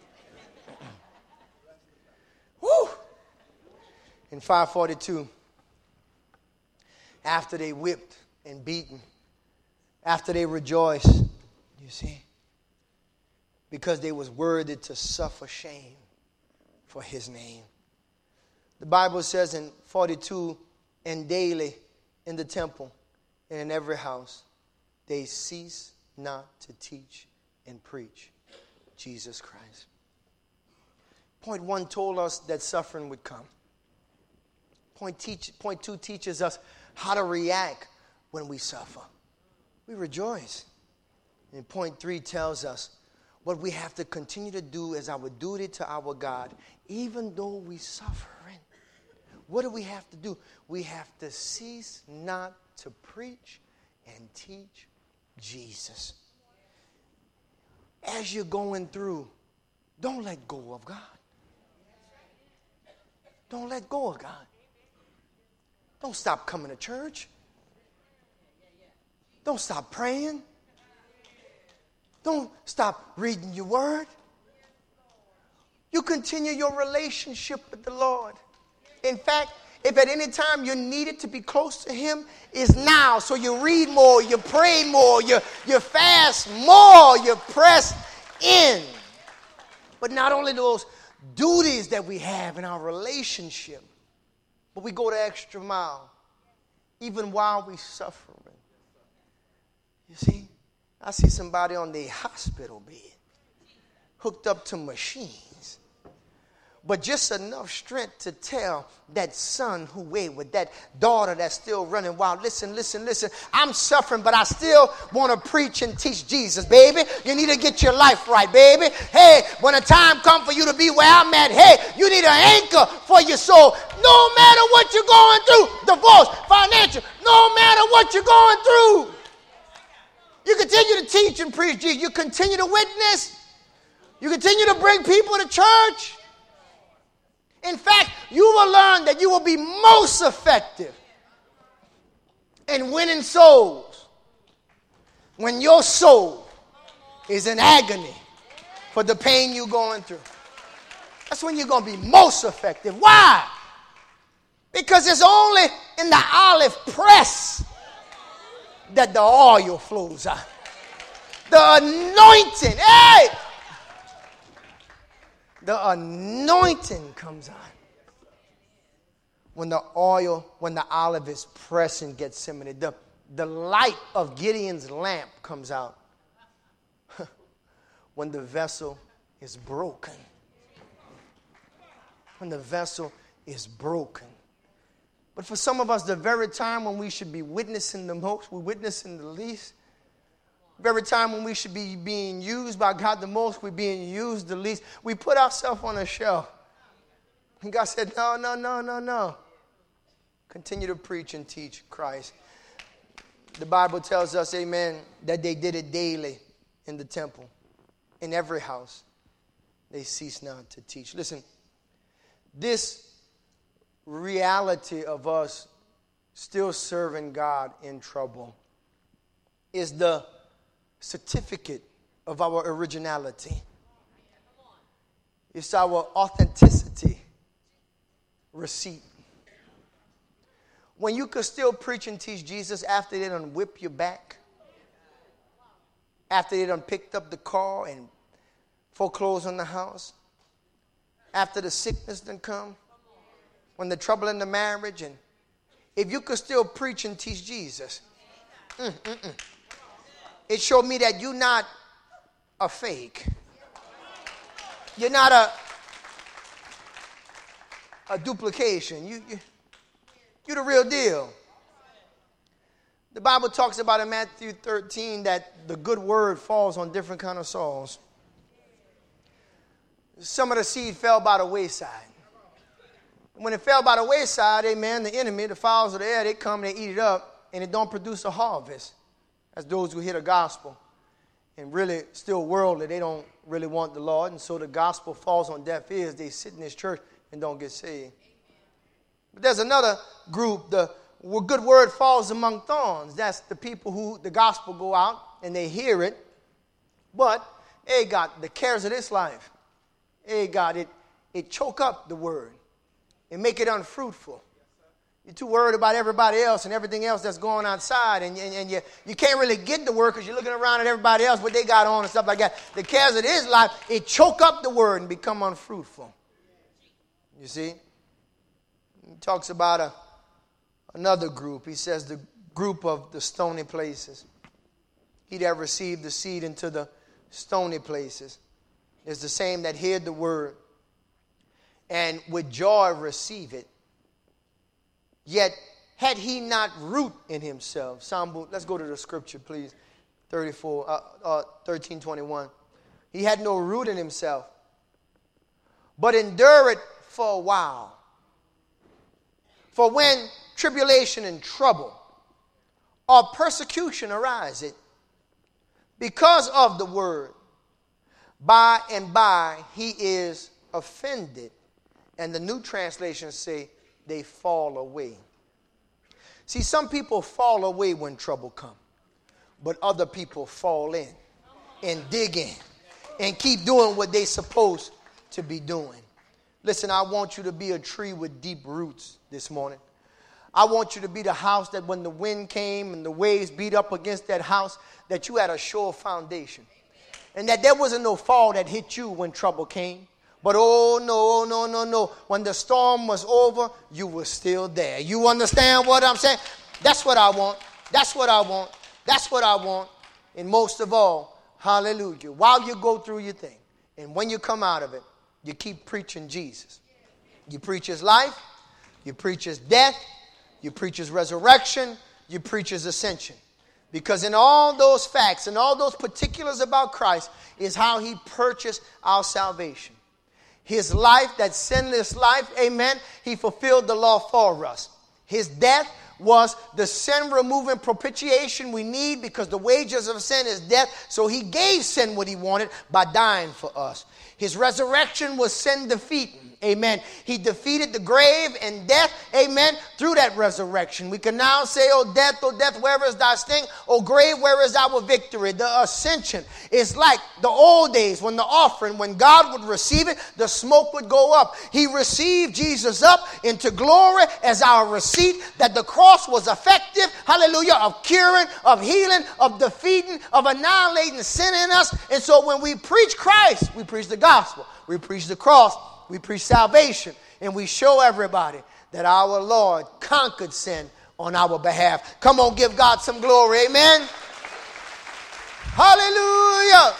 Woo! In five forty-two, after they whipped and beaten, after they rejoiced, you see, because they was worthy to suffer shame for his name. The Bible says in forty-two, and daily in the temple and in every house, they cease not to teach and preach Jesus Christ. Point one told us that suffering would come. Point, teach, point two teaches us how to react when we suffer. We rejoice. And point three tells us what we have to continue to do as our duty to our God, even though we suffering. What do we have to do? We have to cease not to preach and teach Jesus. As you're going through, don't let go of God. Don't let go of God. Don't stop coming to church. Don't stop praying. Don't stop reading your word. You continue your relationship with the Lord. In fact, if at any time you needed to be close to him, is now. So you read more, you pray more, you, you fast more, you press in. But not only those duties that we have in our relationship, but we go the extra mile, even while we're suffering. You see, I see somebody on the hospital bed, hooked up to machines, but just enough strength to tell that son who wayward, that daughter that's still running wild, listen, listen, listen, I'm suffering, but I still want to preach and teach Jesus, baby. You need to get your life right, baby. Hey, when the time comes for you to be where I'm at, hey, you need an anchor for your soul. No matter what you're going through, divorce, financial, no matter what you're going through, you continue to teach and preach Jesus. You continue to witness. You continue to bring people to church. In fact, you will learn that you will be most effective in winning souls when your soul is in agony for the pain you're going through. That's when you're going to be most effective. Why? Because it's only in the olive press that the oil flows out. The anointing, hey! The anointing comes on when the oil, when the olive is pressed in Gethsemane. The, the light of Gideon's lamp comes out when the vessel is broken. When the vessel is broken. But for some of us, the very time when we should be witnessing the most, we're witnessing the least. The very time when we should be being used by God the most, we're being used the least. We put ourselves on a shelf. And God said, no, no, no, no, no. Continue to preach and teach Christ. The Bible tells us, amen, that they did it daily in the temple. In every house, they ceased not to teach. Listen, this reality of us still serving God in trouble is the certificate of our originality. It's our authenticity receipt. When you could still preach and teach Jesus after they done whip your back, after they done picked up the car and foreclosed on the house, after the sickness done come, when the trouble in the marriage, and if you could still preach and teach Jesus, mm, mm, mm, it showed me that you're not a fake. You're not a a duplication. You, you, you're the real deal. The Bible talks about in Matthew thirteen that the good word falls on different kind of soils. Some of the seed fell by the wayside. When it fell by the wayside, amen, the enemy, the fowls of the air, they come and they eat it up, and it don't produce a harvest. That's those who hear the gospel and really still worldly. They don't really want the Lord, and so the gospel falls on deaf ears. They sit in this church and don't get saved. But there's another group, the good word falls among thorns. That's the people who the gospel go out and they hear it, but, hey, God, the cares of this life, hey, God, it, it choke up the word and make it unfruitful. You're too worried about everybody else and everything else that's going outside, and, and, and you, you can't really get the word because you're looking around at everybody else, what they got on and stuff like that. The cares of this life, it choke up the word and become unfruitful. You see? He talks about a, another group. He says the group of the stony places. He that received the seed into the stony places is the same that heard the word and with joy receive it. Yet had he not root in himself. Psalm, let's go to the scripture, please. thirty-four, uh, uh, thirteen twenty-one. He had no root in himself, but endure it for a while. For when tribulation and trouble or persecution ariseth because of the word, by and by he is offended. And the new translations say they fall away. See, some people fall away when trouble comes, but other people fall in and dig in and keep doing what they're supposed to be doing. Listen, I want you to be a tree with deep roots this morning. I want you to be the house that when the wind came and the waves beat up against that house, that you had a sure foundation. And that there wasn't no fall that hit you when trouble came. But oh, no, no, no, no. When the storm was over, you were still there. You understand what I'm saying? That's what I want. That's what I want. That's what I want. And most of all, hallelujah, while you go through your thing, and when you come out of it, you keep preaching Jesus. You preach his life. You preach his death. You preach his resurrection. You preach his ascension. Because in all those facts and all those particulars about Christ is how he purchased our salvation. His life, that sinless life, amen, he fulfilled the law for us. His death was the sin-removing propitiation we need because the wages of sin is death. So he gave sin what he wanted by dying for us. His resurrection was sin-defeating. Amen. He defeated the grave and death, amen, through that resurrection. We can now say, oh death, oh death, where is thy sting? Oh grave, where is our victory? The ascension is like the old days when the offering, when God would receive it, the smoke would go up. He received Jesus up into glory as our receipt that the cross was effective, hallelujah, of curing, of healing, of defeating, of annihilating sin in us. And so when we preach Christ, we preach the gospel, we preach the cross, we preach salvation, and we show everybody that our Lord conquered sin on our behalf. Come on, give God some glory. Amen. Hallelujah.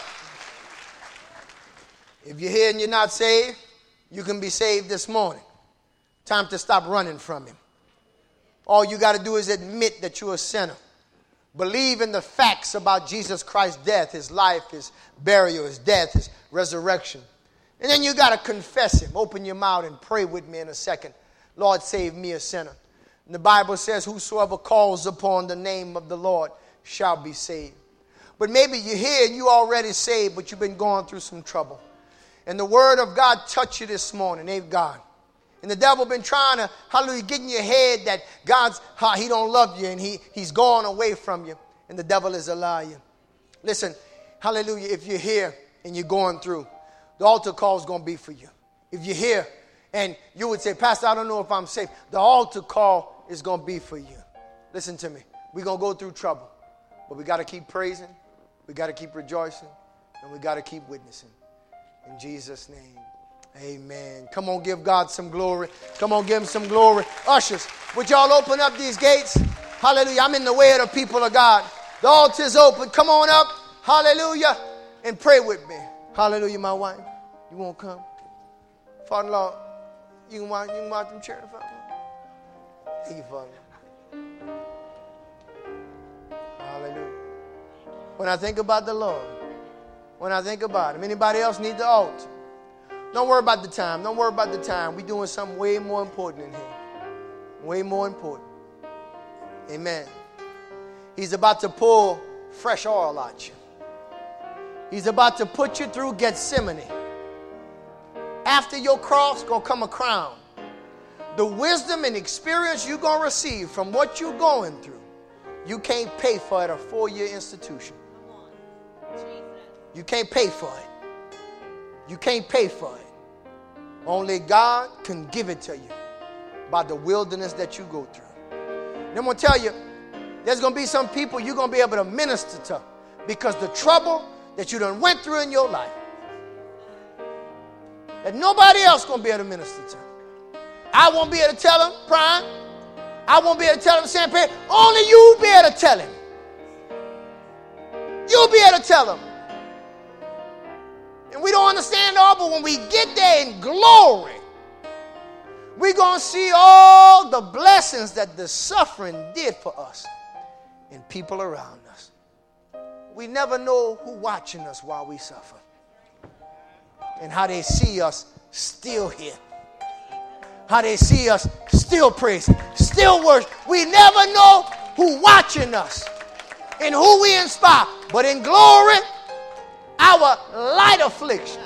If you're here and you're not saved, you can be saved this morning. Time to stop running from him. All you got to do is admit that you're a sinner. Believe in the facts about Jesus Christ's death, his life, his burial, his death, his resurrection. And then you got to confess him. Open your mouth and pray with me in a second. Lord, save me a sinner. And the Bible says, whosoever calls upon the name of the Lord shall be saved. But maybe you're here and you already saved, but you've been going through some trouble. And the word of God touched you this morning. Ain't God? And the devil been trying to, hallelujah, get in your head that God's, how he don't love you and he, he's gone away from you. And the devil is a liar. Listen, hallelujah, if you're here and you're going through, the altar call is going to be for you. If you're here and you would say, Pastor, I don't know if I'm safe. The altar call is going to be for you. Listen to me. We're going to go through trouble. But we got to keep praising. We got to keep rejoicing. And we got to keep witnessing. In Jesus' name, amen. Come on, give God some glory. Come on, give him some glory. Ushers, would y'all open up these gates? Hallelujah. I'm in the way of the people of God. The altar is open. Come on up. Hallelujah. And pray with me. Hallelujah, my wife. You won't come? Father-in-law, you can watch, you can watch them chairs, Father-in-law? Thank you, Father. Hallelujah. When I think about the Lord, when I think about him, anybody else need the altar? Don't worry about the time. Don't worry about the time. We're doing something way more important in here. Way more important. Amen. He's about to pull fresh oil out you. He's about to put you through Gethsemane. After your cross, going to come a crown. The wisdom and experience you're going to receive from what you're going through, you can't pay for at a four-year institution. You can't pay for it. You can't pay for it. Only God can give it to you by the wilderness that you go through. And I'm going to tell you, there's going to be some people you're going to be able to minister to because the trouble that you done went through in your life that nobody else going to be able to minister to. I won't be able to tell him, Prime. I won't be able to tell him, Saint Pierre. Only you be able to tell him. You'll be able to tell him. And we don't understand all, but when we get there in glory, we're going to see all the blessings that the suffering did for us and people around us. We never know who's watching us while we suffer and how they see us still here. How they see us still praising, still worship. We never know who's watching us and who we inspire. But in glory, our light affliction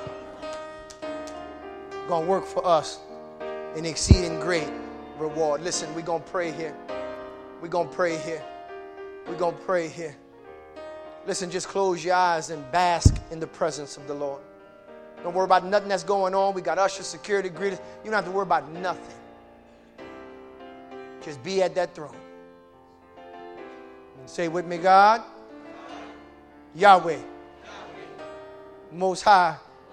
going to work for us an exceeding great reward. Listen, we're going to pray here. We're going to pray here. We're going to pray here. Listen, just close your eyes and bask in the presence of the Lord. Don't worry about nothing that's going on. We got ushers, security, greeters. You don't have to worry about nothing. Just be at that throne. And say with me, God, Yahweh, Most High,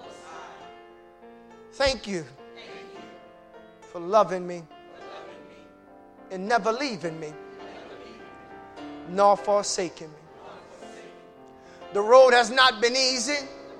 thank you for loving me and never leaving me nor forsaking me. The road has not been easy,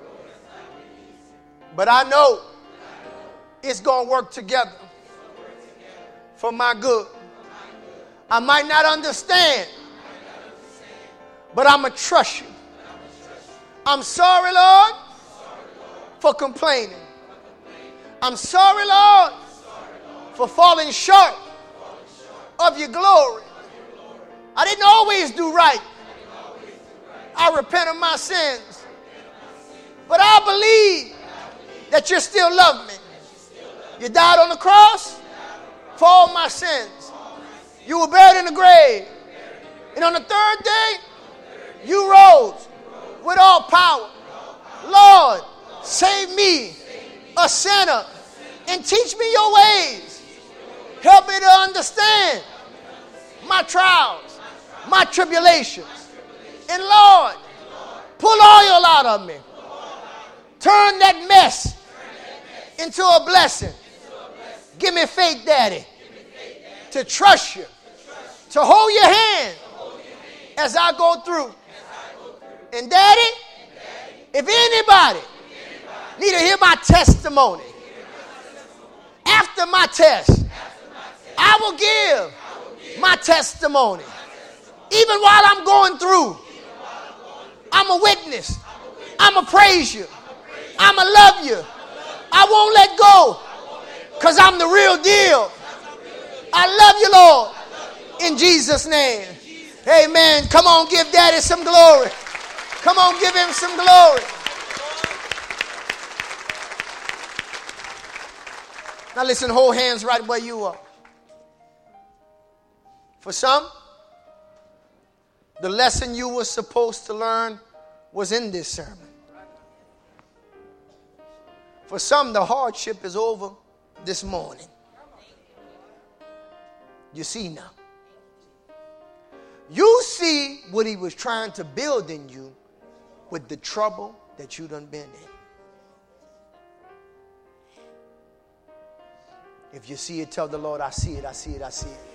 but I know it's going to work together for my good. I might not understand, but I'm going to trust you. I'm sorry, Lord, for complaining. I'm sorry, Lord, for falling short of your glory. I didn't always do right. I repent of my sins. But I believe that you still love me. You died on the cross for all my sins. You were buried in the grave. And on the third day, you rose with all power. Lord, save me, a sinner, and teach me your ways. Help me to understand my trials, my tribulations. And Lord, pull oil out of me. Turn that mess into a blessing. Give me faith, Daddy, to trust you, to hold your hand as I go through. And Daddy, if anybody need to hear my testimony after my test, I will give my testimony. Even while I'm going through, I'm a witness. I'm going to praise you. I'm going to love you. I won't let go because I'm the real deal. I love you, Lord, in Jesus' name. Amen. Come on, give Daddy some glory. Come on, give him some glory. Now listen, hold hands right where you are. For some, the lesson you were supposed to learn was in this sermon. For some, the hardship is over this morning. You see now. You see what he was trying to build in you with the trouble that you done been in. If you see it, tell the Lord, I see it, I see it, I see it.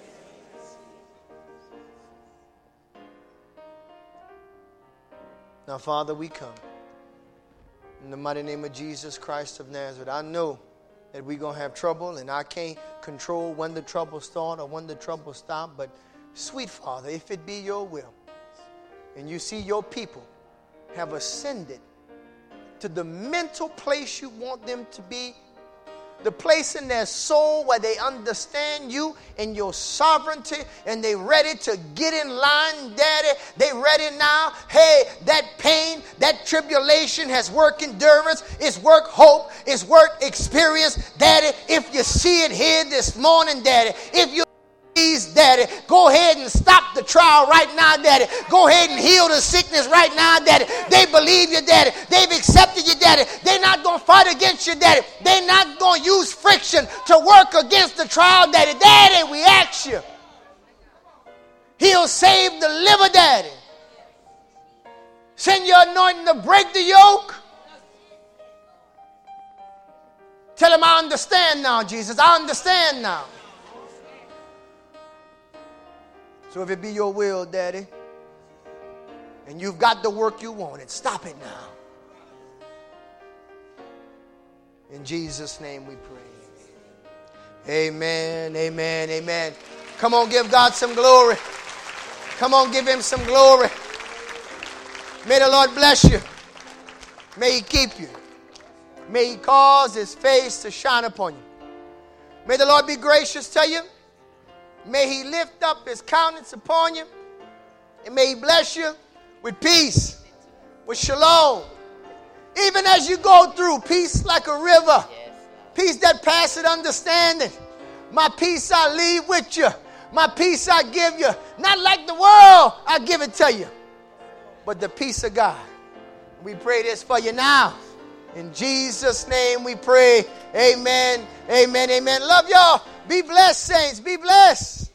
Now, Father, we come in the mighty name of Jesus Christ of Nazareth. I know that we're going to have trouble, and I can't control when the trouble starts or when the trouble stops. But, sweet Father, if it be your will, and you see your people have ascended to the mental place you want them to be, the place in their soul where they understand you and your sovereignty, and they ready to get in line, Daddy. They ready now. Hey, that pain, that tribulation has work endurance, it's work hope, it's work experience, Daddy. If you see it here this morning, Daddy, if you please, Daddy, go ahead and stop the trial right now, Daddy. Go ahead and heal the sickness right now, Daddy. They believe you, Daddy. They've accepted you, Daddy. They're not going to fight against you, Daddy. They're not going to use friction to work against the trial, Daddy. Daddy, we ask you. He'll save, deliver, Daddy. Send your anointing to break the yoke. Tell him, I understand now, Jesus. I understand now. So if it be your will, Daddy, and you've got the work you wanted, stop it now. In Jesus' name we pray. Amen, amen, amen. Come on, give God some glory. Come on, give him some glory. May the Lord bless you. May he keep you. May he cause his face to shine upon you. May the Lord be gracious to you. May he lift up his countenance upon you. And may he bless you with peace, with shalom. Even as you go through, peace like a river. Peace that passeth understanding. My peace I leave with you. My peace I give you. Not like the world, I give it to you. But the peace of God. We pray this for you now. In Jesus' name we pray. Amen. Amen. Amen. Love y'all. Be blessed, saints. Be blessed.